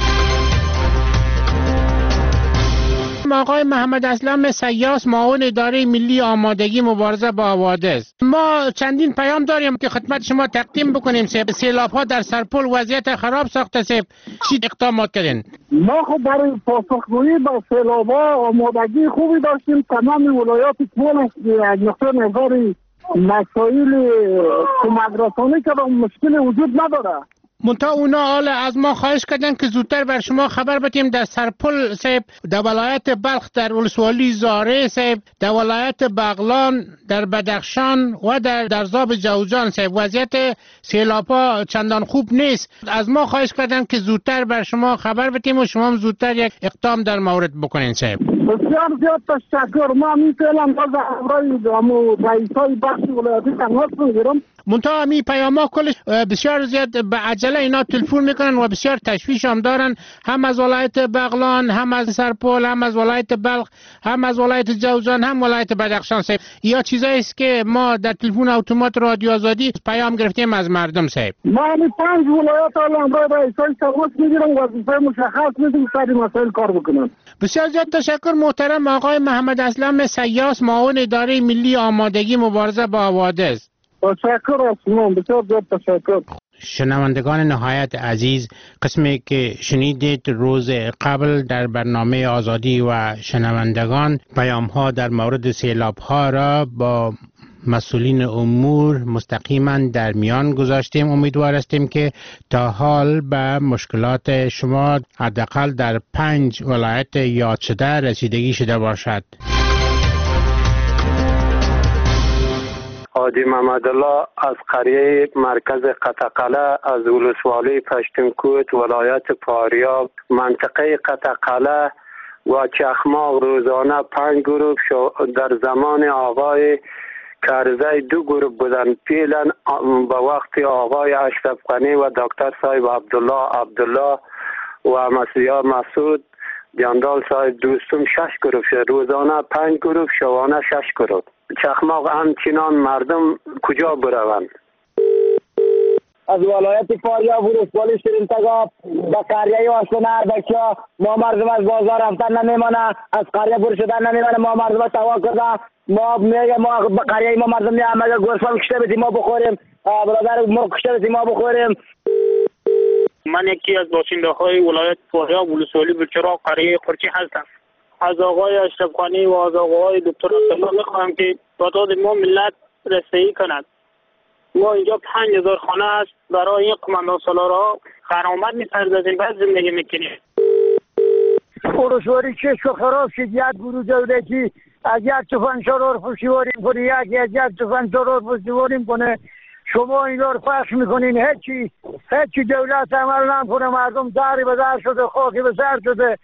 آقای محمد اسلام سیاس، معاون اداره ملی آمادگی مبارزه با حوادث. ما چندین پیام داریم که خدمت شما تقدیم بکنیم. سیلاب ها در سرپل وضعیت خراب ساخته، سیب چی اقدامات کردین؟ ما خب برای پاسخگویی با سیلاب ها آمادگی خوبی داشتیم. تمام ولایات کل از نقطه نظر مسائل کمک رسانی که مشکل وجود نداره. منتها اونا حالا از ما خواهش کردن که زودتر بر شما خبر بدیم در سرپل صاحب، در ولایت بلخ در ولسوالی زاره صاحب، در ولایت بغلان، در بدخشان و در درزاب جوزجان صاحب وضعیت سیلاپا چندان خوب نیست. از ما خواهش کردن که زودتر بر شما خبر بدیم و شما هم زودتر یک اقدام در مورد بکنین صاحب. بسیار زیاد تشکر. ما میتونم باز همراه امو رئیسای بخش ولایتی تماس بگیرم. منتها همی پیاما کلش بسیار زیاد به عجله اینا تلفن میکنن و بسیار تشویش هم دارن، هم از ولایت بغلان، هم از سرپل، هم از ولایت بلخ، هم از ولایت جوزجان، هم ولایت بدخشان صاحب. یا چیزایی است که ما در تلفن اتومات رادیو آزادی پیام گرفتیم از مردم صاحب. ما همین پنج ولایت حالا همراه رئیسای تماس میگیرم و وظیفه مشخص میدیم سر مسائل کار بکنن. بسیار زیاد تشکر محترم آقای محمد اسلم سیاس، معاون اداره ملی آمادگی مبارزه با حوادث. تشکر از شما، بسیار زیاد تشکر. شنوندگان نهایت عزیز، قسمی که شنیدید روز قبل در برنامه آزادی و شنوندگان پیام ها در مورد سیلاب ها را با مسئولین امور مستقیما در میان گذاشتیم. امیدوار هستیم که تا حال به مشکلات شما حداقل در پنج ولایت یاد شده رسیدگی شده باشد. حاجی محمدالله از قریه مرکز قطقله از ولسوالی پشتونکوت ولایت فاریاب منطقه قطقله و چخماق روزانه پنج گروه در زمان آقای کرزی دو گروه بودن. پیلن به وقت آقای اشرف غنی و دکتر صاحب عبدالله عبدالله و مسیح مسعود جنرال صاحب دوستم شش گروه شد. روزانه پنج گروه، شبانه شش گروه. چخماق همچنان مردم کجا بروند؟ از ولایت فاریاب ولسوالی شیرین تگاب به قریه آشتن اردکیا ما مردم از بازار رفتن نمیمانه، از قریه پر شدن نمیمانه. ما مردم توا کرده، ما میگه ما به قریه ما مردم میام اگر گوسفند کشته بدیم ما بخوریم، برادر مرغ کشته بدیم ما بخوریم. من یکی از باشنده های ولایت فاریاب ولسوالی بلچراغ قریه قرچی هستم. از آقای اشرف غنی و از آقای دکتر عبدالله میخواهم که تعداد ما ملت رسیدگی کند. ما اینجا پنج هزار خانه است، برای این قماندان سالارها خرامت می‌سازیم، بعد زندگی میکنیم. ولسوالی چشم خراب شد. یک گروه دولتی از یک تفنگ شرار پشتیبانی کنه، یک از یک تفنگ شرار پشتیبانی کنه. شما اینا رو پخش میکنین، هیچی هیچی دولت عمل نمیکنه. مردم داری به در شده، خاکی به سر شده.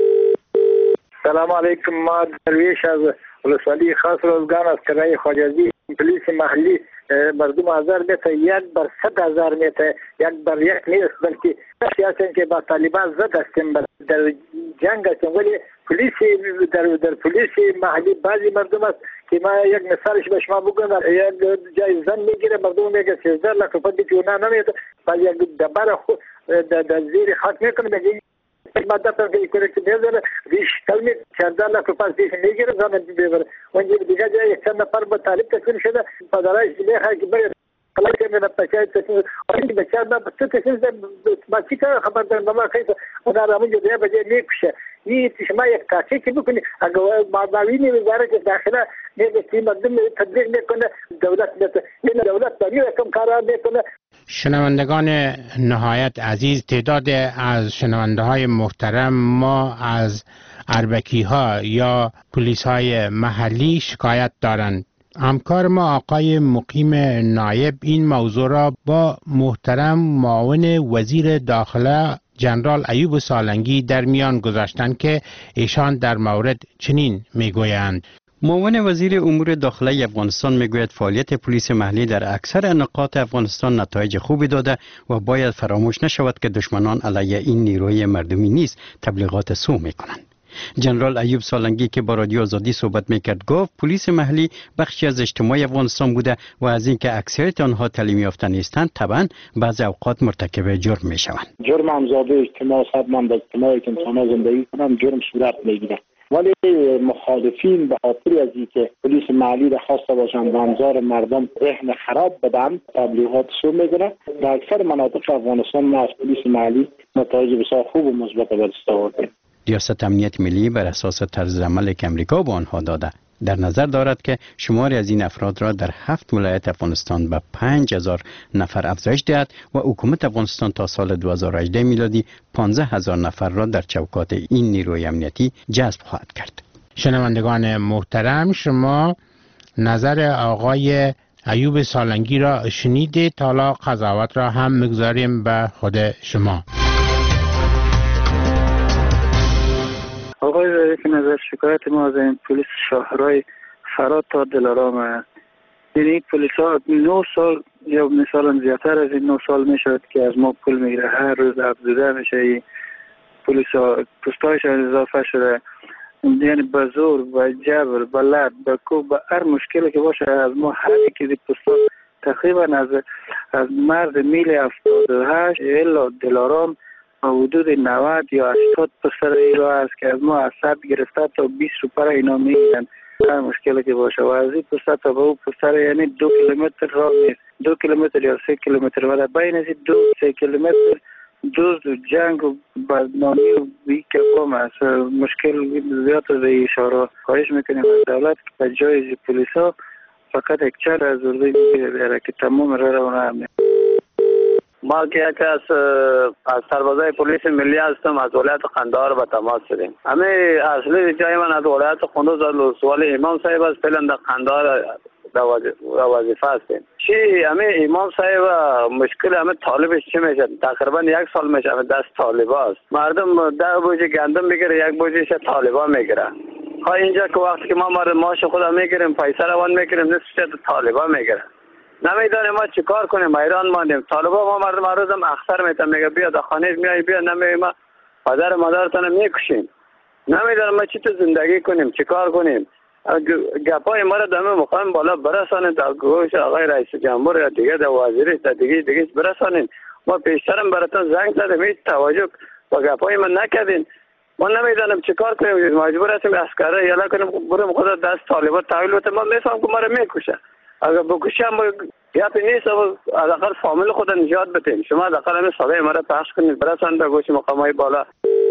سلام علیکم. ما درویش از ولسوالی خاص روزگان از کرای خواجزی پلیس محلی مردم هزار متر یک بر صد هزار متر یک بر یک نیست، بلکه سیاسی که با طالبان زد هستیم، در جنگ هستیم. ولی پلیس در در پلیس محلی بعضی مردم است که ما یک مثالش به شما بگم، یک جای زن میگیره مردم میگه سیزده لک روپیه دیگه اونا نمیده، بعد یک دبر خود در زیر خاک میکنه میگه ماده پر که کنه که میذاره ریش کلمه چهارده لک روپیه دیگه میگیره زن میبره. اونجا دیگه جای چند نفر با طالب تکون شده پدرش میخواد که بره خلاص من پچای تکون اون بچه ما تو تکون ما چی کار خبر دارم ما خیلی اون را اونجا دیگه بجای میکشه. این شما یک کاری که بکنی اگر معاونی وزارت داخله میگه که مردم تبلیغ میکنه دولت میکنه این دولت داری کم کارا میکنه. شنوندگان نهایت عزیز، تعداد از شنونده های محترم ما از اربکی ها یا پلیس های محلی شکایت دارند. همکار ما آقای مقیم نایب این موضوع را با محترم معاون وزیر داخله جنرال ایوب سالنگی در میان گذاشتند که ایشان در مورد چنین میگویند. معاون وزیر امور داخله افغانستان میگوید فعالیت پلیس محلی در اکثر نقاط افغانستان نتایج خوبی داده و باید فراموش نشود که دشمنان علیه این نیروی مردمی نیز تبلیغات سو میکنند. جنرال ایوب سالنگی که با رادیو آزادی صحبت میکرد گفت پلیس محلی بخشی از اجتماع افغانستان بوده و از اینکه اکثریت آنها تعلیم یافته نیستند طبعا بعضی اوقات مرتکب جرم میشوند. جرم همزاده اجتماع صدمند اجتماعی که انسان‌ها زندگی کنند جرم صورت میگیره، ولی مخالفین به خاطر از اینکه پلیس محلی را خواسته باشند به انظار مردم ذهن خراب بدن تبلیغات سو میکنه. در اکثر مناطق افغانستان ما از پلیس محلی نتایج بسیار خوب و مثبت به دست آوردیم. ریاست امنیت ملی بر اساس طرز عمل که امریکا با آنها داده در نظر دارد که شماری از این افراد را در هفت ولایت افغانستان به پنج هزار نفر افزایش دهد و حکومت افغانستان تا سال دو هزار و هجده میلادی پانزده هزار نفر را در چوکات این نیروی امنیتی جذب خواهد کرد. شنوندگان محترم، شما نظر آقای ایوب سالنگی را شنیدید. حالا قضاوت را هم میگذاریم به خود شما. آقای رئیس نظر، شکایت ما از این پلیس شهرهای فرات تا دلارام است. یعنی پلیس ها نه سال یا مثلا زیادتر از این نه سال میشد که از ما پول میگیره، هر روز افزوده میشه. این پلیس ها پستایش اضافه شده، یعنی به زور، به جبر، به لط، به کوب، به هر مشکلی که باشه از ما هر یکی دی پستا تقریبا از از مرز میل هفتاد و هشت الا دلارام حدود نود یا هشتاد پسر ایرا است که از ما از صد گرفته تا بیست روپر اینا میگیرن هر مشکلی که باشه. و از این پسر تا به اون پسر یعنی دو کیلومتر راه نیست، دو کیلومتر یا سه کیلومتر و در بین از دو سه کیلومتر دوز و جنگ و بدنامی و بی کفام است. مشکل زیاد از این اشاره. خواهش میکنیم از دولت که به جای پلیس ها فقط یک چند از ارده میگیره که تمام را رو نمیده. ما که یکی از از سربازای پلیس ملی هستم، از ولایت قندهار به تماس شدیم. همه اصلی جای من از ولایت قندوز سوال امام صاحب است. فعلا در قندهار در وظیفه هستیم. چی همه امام صاحب مشکل همه طالبش چی میشه؟ تقریبا یک سال میشه همه دست طالبا است. مردم ده بوجه گندم میگیره، یک بوجهش طالبا میگیره. ها اینجا که وقتی که ما مارد ماش خدا میگیریم، پیسه روان میگیریم، نصفش طالبا میگیره. نمیدونیم ما چی کار کنیم، حیران ماندیم. طالبا ما مردم هر روزم اخسر میتن، میگه بیا در خانه میای بیا، نمیگه ما پدر مادرتون میکشیم. نمیدونم ما چی تو زندگی کنیم، چی کار کنیم. گپای ما را دم مقام بالا برسانید، در گوش آقای رئیس جمهور یا دیگه در وزیری تا دیگه دیگه برسانید. ما پیشترم براتون زنگ زدیم، هیچ توجه با گپای ما نکردین. ما نمیدونم چی کار کنیم، مجبور هستیم عسکره یلا کنیم بریم خدا دست طالبا تحویل بده. ما میفهم که ما را میکشه. اگر بکشم گپ نیست، حداقل فامیل خود نجات بدین. شما حداقل همین صدای ما را پخش کنید برسانید به گوش مقامای بالا.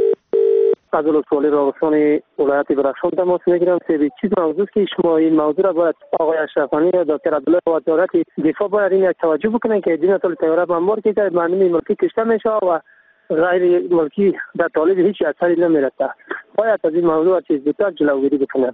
از ولسوالی راغستان ولایت بدخشان تماس میگیرم. سه چیز موضوع که شما این موضوع را باید آقای اشرفانی یا دکتر عبدالله وزارت دفاع باید این توجه بکنن که دین طول تیاره ممور که معنی ملکی کشته میشه و غیر ملکی در طالب هیچ اثری نمیرسه. باید از این موضوع چیز زودتر جلوگیری بکنن.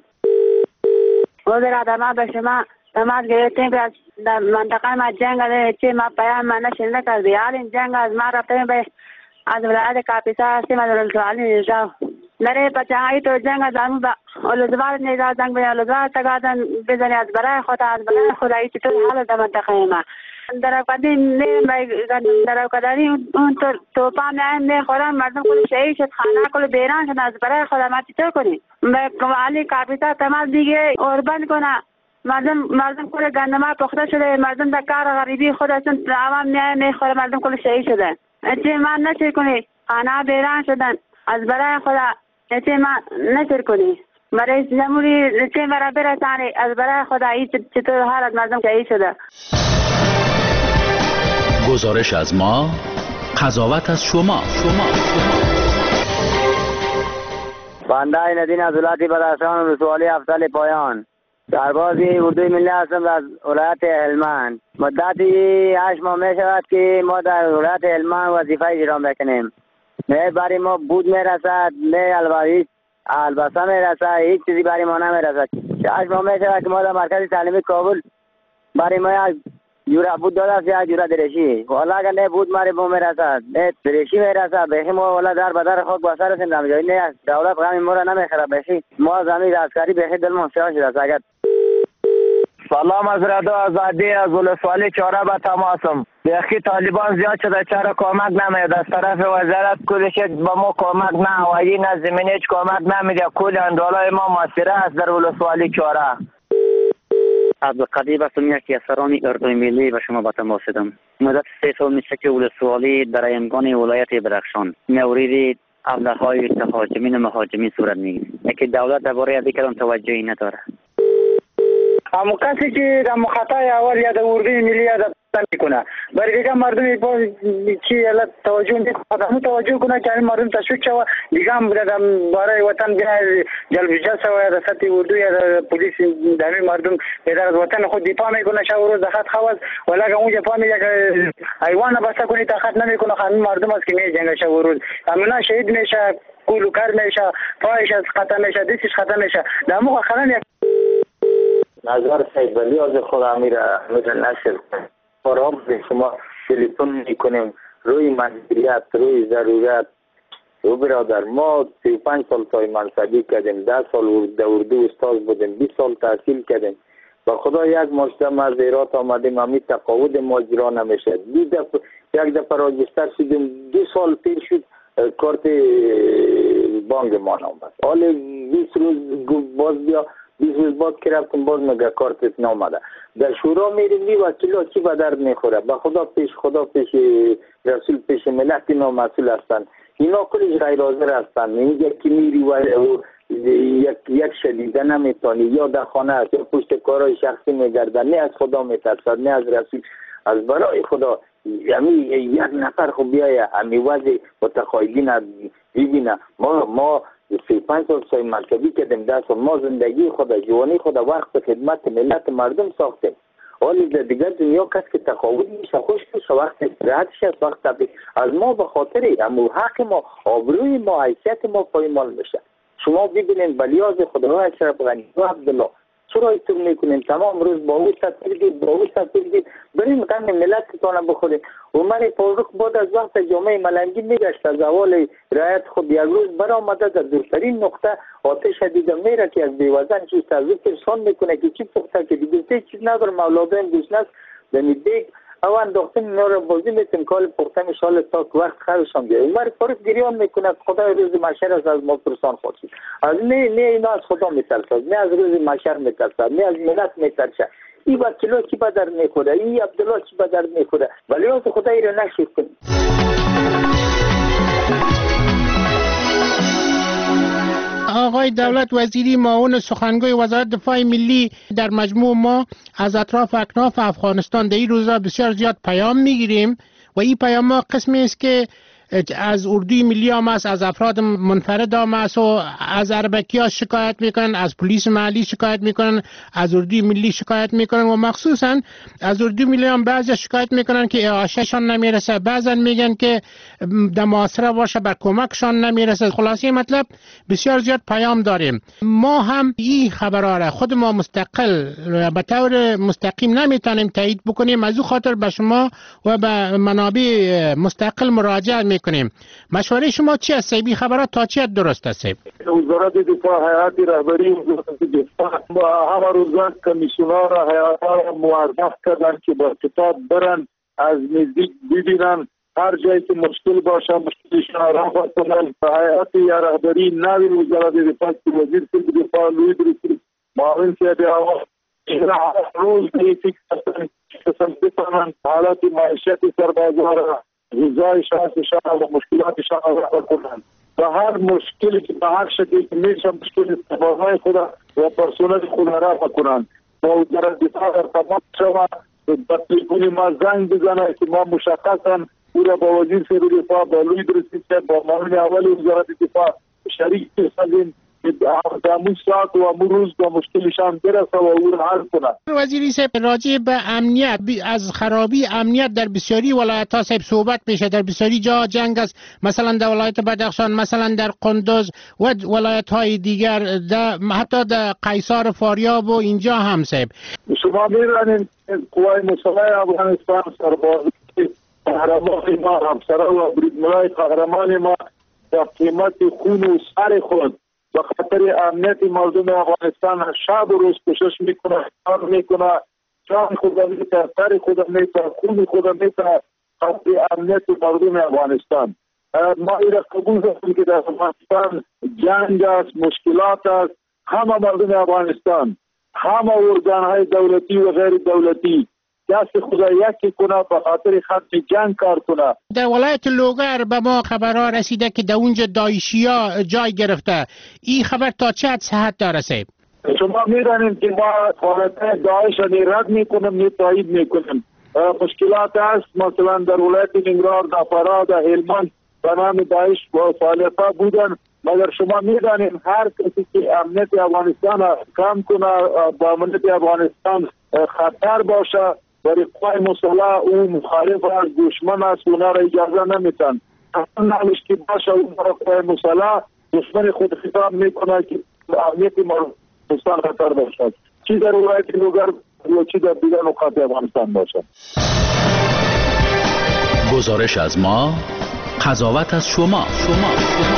وزیر ما به شما تماس گرفتیم که در منطقه ما جنگ است که ما پیام ما نشنده کردی. حال این جنگ از ما رفتیم به از ولایت کاپیسا هستیم، از ولسوالی نجات نره پچهایی تو جنگ از همون با ولسوال نجات جنگ به ولسوال تقادن بزنی از برای خود از برای خدایی چطور حال در منطقه ما در قدیم نه در قدری اون تو توپا نه نه خورم مردم کل شهید شد، خانه کل بیران شد. از برای خود ما چطور کنیم؟ به کمالی کاپیسا تماس دیگه اوربند کنه. مردم مردم کل گندما پخته شده، مردم در کار غریبی خود اصلا عوام نه میخوره، مردم کل شهید شده. اچه ما نشر کنی، خانه بیران شدن. از برای خدا اچه ما نشر کنی، برای جمهوری اچه مرا برسانی. از برای خدا ای چطور حال از مردم شهید شده. گزارش از ما، قضاوت از شما. شما بنده ندین از ولایت بدخشان ولسوالی افضل پایان، سربازی اردوی ملی هستم از ولایت هلمند. مدتی هشت ماه می شود که ما در ولایت هلمند وظیفه اجرا میکنیم. نه برای ما بود میرسد، نه البته البسه میرسد، هیچ چیزی برای ما نمیرسد. هشت ماه می شود که ما در مرکز تعلیمی کابل برای ما جورا بود داده است، یا جورا درشی. والا اگر نه بود ماری بو میرسد، نه درشی میرسد. بخی ما والا در بدر خاک بسر هستیم نمیجایی. نه دولت غمی ما را نمیخره. بخی ما زمین عسکری بخی دل ما سیاه شده است. اگر سلام از رادیو آزادی از ولسوالی چهاره به تماسم. بخی طالبان زیاد شده، چرا کمک نمید؟ از طرف وزارت کلش به ما کمک نه هوایی نه زمینی هیچ کمک نمیده. کل اندولای ما ماسیره است در ولسوالی چهاره. عبدالقدیر هستم، یکی از سران اردوی ملی به شما به تماس شدم. مدت سه سال میشه که ولسوالی در امکان ولایت بدخشان مورد ابله‌های تهاجمین و مهاجمین صورت میگیره، که دولت درباره از این توجهی نداره. اما کسی که در مخاطای اول یا در اردوی ملی یا در میکنه برای دیگه مردم چی الان توجه نمیکنه توجه کنه که این مردم تشویق شوه دیگه هم برای وطن بیا جلب جلسه و یا در سطح اردو یا در پلیس دمی مردم در از وطن خود دفاع میکنه شب و روز دخط خواست ولی اگه اونجا پا میگه که حیوان بسته کنی تخت نمیکنه خانم مردم است که می جنگ شب و روز امنا شهید میشه کولو کار میشه پایش از خطا میشه دستش خطا میشه در موقع خلن یک نظر سید ولی از خود امیر امیر نشر فرام به شما تلفن میکنیم روی مجبوریت روی ضرورت او برادر ما سی و پنج سال تای منصبی کردیم ده سال در اردو استاد بودیم بیست سال تحصیل کردیم با خدا یک مجتمع از ایرات آمدیم همی تقاعد ما اجرا نمیشه دو دفعه یک دفعه راجستر شدیم دو سال پیر شد کارت بانک ما آمد حالا بیست روز باز بیا بیست روز بعد که رفتم باز مگه کارتت نامده در شورا میریم می وکیلا چی به درد میخوره به خدا پیش خدا پیش رسول پیش ملت اینا مسئول هستن اینا کلش غیر حاضر هستن میگه که میری و یک یک شدیده نمیتونی یا در خانه است یا پشت کارهای شخصی میگردن نه از خدا میترسد نه از رسول از برای خدا یعنی یک نفر خب بیایه همی وضع متقاعدین ببینه ما ما سی و پنج سال سای مرکبی کردیم دست ما زندگی خدا جوانی خدا وقت خدمت ملت مردم ساختیم ولی در دیگر دنیا کس که تقاعد میشه خوش میشه وقت استراحتش است وقت تبریک از ما به خاطر امو حق ما آبروی ما حیثیت ما پایمال میشه شما ببینید بلیاز خدا اشرف غنی و عبدالله چرا ایتون میکنین تمام روز با او سفیردید با او سفیردید بریم غم ملتتان بخوریم عمر فاروق بعد از وقت جامعه ملنگی میگشت از اول رعایت خود یک روز برآمده در دورترین نقطه آتش دیده میره که از بیوزن چیست از او پرسان میکنه که چی پخته که دیگه چیز نداره مولادان گوشنست دنی دیگ او انداختن اینا رو بازی میتون کال پختن شال تا که وقت خرشان بیاد عمر فاروق گریان میکنه خدای روز محشر از ما پرسان خواهد از نه نه اینا از خدا میترسد نه از روز محشر میترسد نه از ملت میترسد این وکیلا چی به درد میخوره این عبدالله چی به درد میخوره ولی از خدای رو نشید کنید آقای دولت وزیری معاون سخنگوی وزارت دفاع ملی در مجموع ما از اطراف اکناف افغانستان در این روزا بسیار زیاد پیام میگیریم و این پیام ها قسمی است که از اردوی ملی هم است از افراد منفرد هم است و از اربکی ها شکایت میکنن از پلیس محلی شکایت میکنن از اردوی ملی شکایت میکنن و مخصوصا از اردوی ملی هم بعضی شکایت میکنن که اعاشهشان نمیرسه بعضا میگن که در محاصره باشه بر کمکشان نمیرسه خلاصه مطلب بسیار زیاد پیام داریم ما هم این خبرها را خود ما مستقل به طور مستقیم نمیتونیم تایید بکنیم از او خاطر به شما و به منابع مستقل مراجعه میکنیم مشوره شما چی است بی خبرات تا چی درست است وزارت دفاع هیئت رهبری وزارت دفاع با همه روزان کمیسیونر را هیئت را موظف کردن که با کتاب برن از نزدیک ببینن هر جایی که مشکل باشه مشکلشان را رفع کنن هیئت رهبری نوی وزارت دفاع وزیر دفاع لوید رسول معاون سیادی هوا روز دیگه قسم بکنن حالات معیشت سربازان را غذای شخصشان و مشکلاتشان را رفع کنند و هر مشکلی که به هر شکلی که میشه مشکل سربازهای خود و پرسنل خود را رفع کنند با وزارت دفاع ارتباط شود به تلفن ما زنگ بزنه که ما مشخصا او را با وزیر سر دفاع با لوید رسید با معاون اول وزارت دفاع شریک بسازیم که همون ساعت و همون روز با مشکلشان برسه و او را حل کنند. وزیری صاحب راجع به امنیت از خرابی امنیت در بسیاری ولایت ها صاحب صحبت میشه در بسیاری جا جنگ است مثلا در ولایت بدخشان مثلا در قندوز و ولایت های دیگر در حتی در قیصار فاریاب و اینجا هم صاحب شما میرانید قوای مسلح افغانستان سرباز قهرمان ما همسرا و بریدمنای قهرمان ما در قیمت خون و سر خود به خاطر امنیت مردم افغانستان شب و روز کوشش میکنه کار میکنه جان خود میته سر خود میته خون خود میته خاطر امنیت مردم افغانستان ما ایره قبول داریم که در افغانستان جنگ است مشکلات است همه مردم افغانستان همه ارگان های دولتی و غیر دولتی دست خدا یکی کنه به خاطر ختم جنگ کار کنه. در ولایت لوگر به ما خبرها رسیده که در اونجا داعشی ها جای گرفته این خبر تا چه حد صحت داره صاحب؟ شما میدانید که ما حالت داعش را رد میکنیم، می تایید میکنیم. مشکلات است، مثلا در ولایت نیمروز، در فراه، در هلمند به نام داعش فعالیت‌ها بودن، مگر شما میدانید هر کسی که امنیت افغانستان کم کنه، با امنیت افغانستان خطر باشه، برای قوای مسلح او مخالف است، دشمن است، اونا را اجازه نمیتن. اصلا نمیش که باشه اون قوای مسلح دشمن خود خطاب میکنه که امنیت افغانستان خطر باشد، چی در ولایت نوگر یا چی در دیگر نقاط افغانستان باشد. گزارش از ما، قضاوت از شما. شما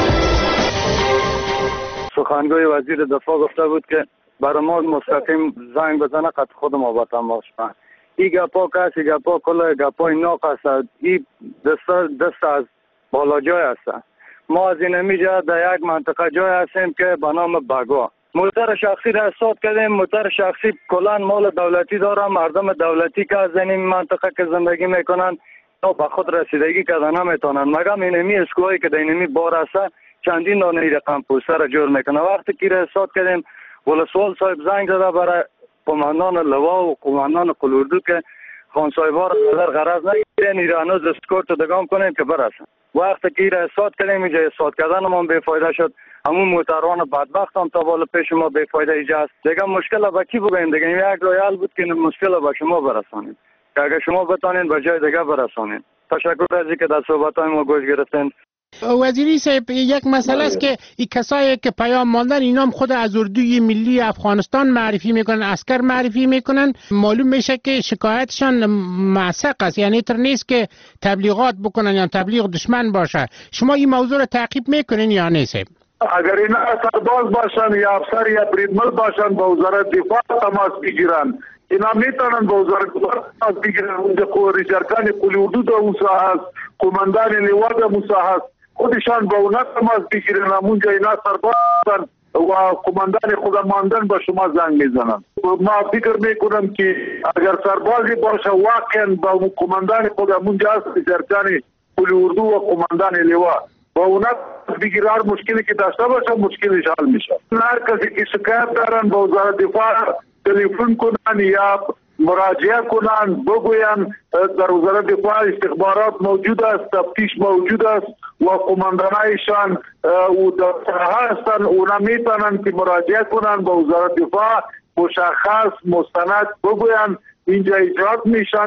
سخنگوی وزیر دفاع گفته بود که برای ما مستقیم زنگ بزنه قد خود ما با تماس کنه. این گپا کسی گپا کل گپای ناق است. این دست دست از بالا جای است. ما از این میجا در یک منطقه جای هستیم که به نام بگوا. موتر شخصی را احساس کردیم. موتر شخصی کلان مال دولتی داره. مردم دولتی که از این منطقه که زندگی میکنن تا به خود رسیدگی کردن نمیتونن. مگم اینمی اسکوهایی که در اینمی بار است چندین دانه رقم پوستر را جور میکنه. وقتی که را احساس کردیم ولسوال صاحب زنگ زده برای قماندان لوا و قماندان قلوردو که خان صاحبا را در غرض نگیرین، ایرا هنوز اسکورت دگام کنیم که برسن. وقتی که را احساس کردیم اینجا احساس کردن ما بیفایده شد. همون موتران بدبخت هم تا بالا پیش ما بیفایده ایجا است. دیگه مشکل با کی بگویم دیگه؟ یک رویال بود که مشکل با شما برسانید که اگه شما بتانین به جای دیگه برسانید. تشکر از اینکه در صحبت‌های ما گوش گرفتین. وزیری صاحب، یک مسئله است که این کسایی که پیام ماندن اینا هم خود از اردوی ملی افغانستان معرفی میکنن، عسکر معرفی میکنن. معلوم میشه که شکایتشان معسق است، یعنی تر نیست که تبلیغات بکنن یا تبلیغ دشمن باشه. شما این موضوع رو تعقیب میکنین یا نه صاحب؟ اگر اینا سرباز باشن یا افسر یا بریدمل باشن با وزارت دفاع تماس بگیرن، اینا میتونن با وزارت دفاع تماس بگیرن. اونجا ریشارکان قلی اردو در اون ساحه است، قماندان لوا در اون ساحه است، خودشان با اونا تماس بگیرن. همونجا اینا سرباز باشن و قماندان خودماندن با شما زنگ میزنن. ما فکر میکنم که اگر سربازی باشه واقعا با قماندان خود همونجا است، ریشارکان قلی اردو و قماندان لوا با اونا بگیره، هر مشکلی که داشته باشه مشکلش حل میشه. هر کسی که شکایت دارن با وزارت دفاع تلفن کنن یا مراجعه کنن، بگوین در وزارت دفاع استخبارات موجود است، تفتیش موجود است و قماندانایشان و در هستن، اونا میتونن که مراجعه کنن با وزارت دفاع، مشخص مستند بگوین اینجا اجرات میشن.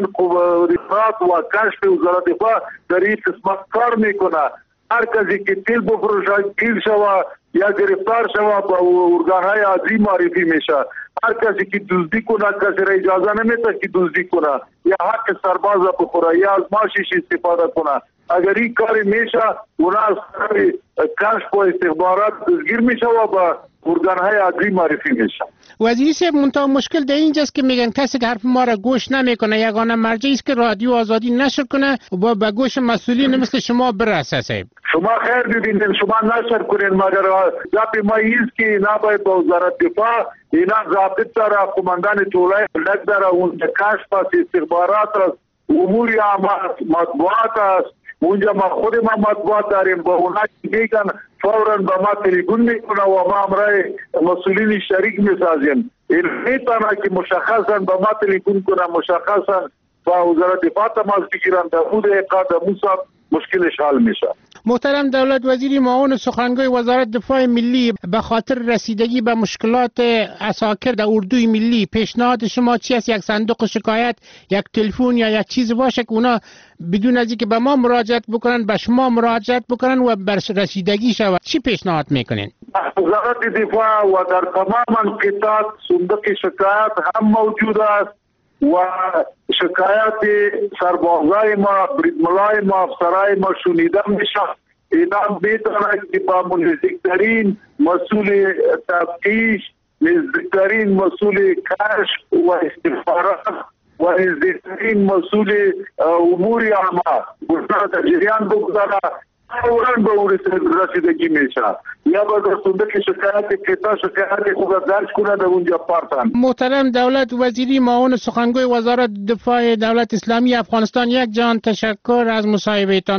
ریفرات و کشف وزارت دفاع در این قسمت کار میکنه. هر کسی که تیل بفروشه، گیر شوه یا گرفتار شوه با ارگانهای عادی معرفی میشه. هر کسی که دزدی کنه کسی را اجازه نمیده که دزدی کنه یا حق سرباز بخوره یا از ماشیش استفاده کنه. اگر این کاری میشه اونا از کشف و استخبارات دزگیر میشه و با ارگانهای عادی معرفی میشه. وزیری صاحب، منتها مشکل در اینجاست که میگن کسی که حرف ما را گوش نمیکنه، یگانه مرجعی است که رادیو آزادی نشر کنه و به گوش مسئولین مثل شما برسه. صاحب شما خیر ببینید، شما نشر کنین، مگر ضابط ما ایست که نباید با وزارت دفاع اینا ضابط داره، قماندان طولای لگ داره، اونجا کشف است، استخبارات است، امور مطبوعات است. اونجا ما خود ما مطبوعات داریم، با اونا میگن فوراً به ما تلفن میکنه و ما امرای مسئولین شریک میسازیم. این میتونه که مشخصا به ما تلفن کنه، مشخصا با وزارت دفاع تماس بگیرن، در مورد اقاد موسا مشکلش حل میشه. محترم دولت وزیر معاون سخنگوی وزارت دفاع ملی، به خاطر رسیدگی به مشکلات عساکر در اردوی ملی پیشنهاد شما چی است؟ یک صندوق شکایت، یک تلفن یا یک چیز باشه که اونا بدون از اینکه به ما مراجعت بکنن به شما مراجعت بکنن و بر رسیدگی شود؟ چی پیشنهاد میکنین؟ وزارت دفاع و در تمام انقطاعات صندوق شکایت هم موجود است و شکایت سربازای ما، بریدملای ما، افسرای ما شنیده میشه. اینا میتونه که با نزدیکترین مسئول تفتیش، نزدیکترین مسئول کشف و استخبارات و نزدیکترین مسئول امور عامه گفتن در جریان بگذاره، فوراً به او رسیدگی میشه. یا با در صندوق شکایت کتا شکایت خود درج کنه در اونجا پارتن. محترم دولت وزیری معاون سخنگوی وزارت دفاع دولت اسلامی افغانستان، یک جان تشکر از مصاحبهتان.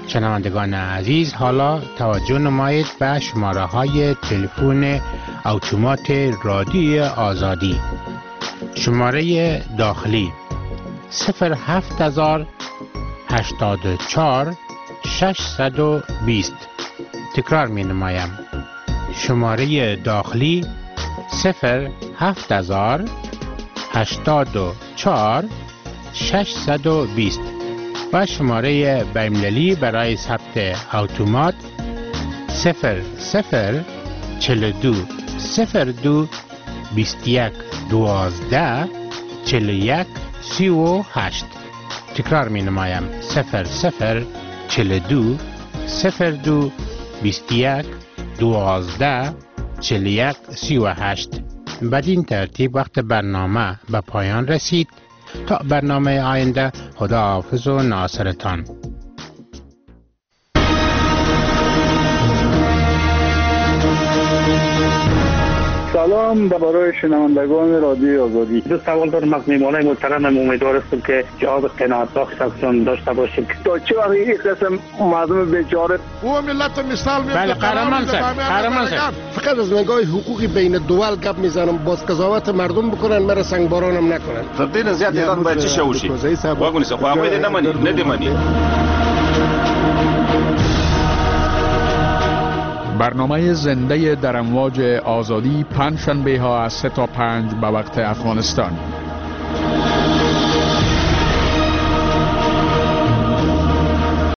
شنوندگان عزیز، حالا توجه نمایید به شماره های تلفن اتومات رادیو آزادی. شماره داخلی صفر هفت هزار هشتاد و چهار ششصد و بیست. تکرار می نمایم. شماره داخلی صفر هفت هزار هشتاد و چهار ششصد و بیست و شماره بین‌المللی برای ثبت اتومات صفر صفر چهل و دو صفر دو بیست و یک دوازده چهل و یک سی و هشت. تکرار می نمایم. صفر صفر چهل و دو صفر دو بیست و یک دوازده چهل و یک سی و هشت. بدین ترتیب وقت برنامه به پایان رسید. تا برنامه آینده، خدا حافظ و ناصرتان. سلام برای شنوندگان رادیو آزادی. دو سوال دارم از میهمانان محترمم. امیدوار هستم که جواب قناعت بخش هستن داشته باشیم. تا چه وقت این قسم مردم بیچاره او ملت مثال میاد. بله قهرمان صاحب، قهرمان صاحب، فقط از نگاه حقوقی بین دول گپ میزنم. باز قضاوت مردم بکنن، مرا سنگبارانم نکنن. فردین زیاد ایران باید چه شوشی؟ واگونی سه خواهم باید نمانی ندیمانی. برنامه زنده در امواج آزادی پنج شنبه ها از سه تا پنج به وقت افغانستان.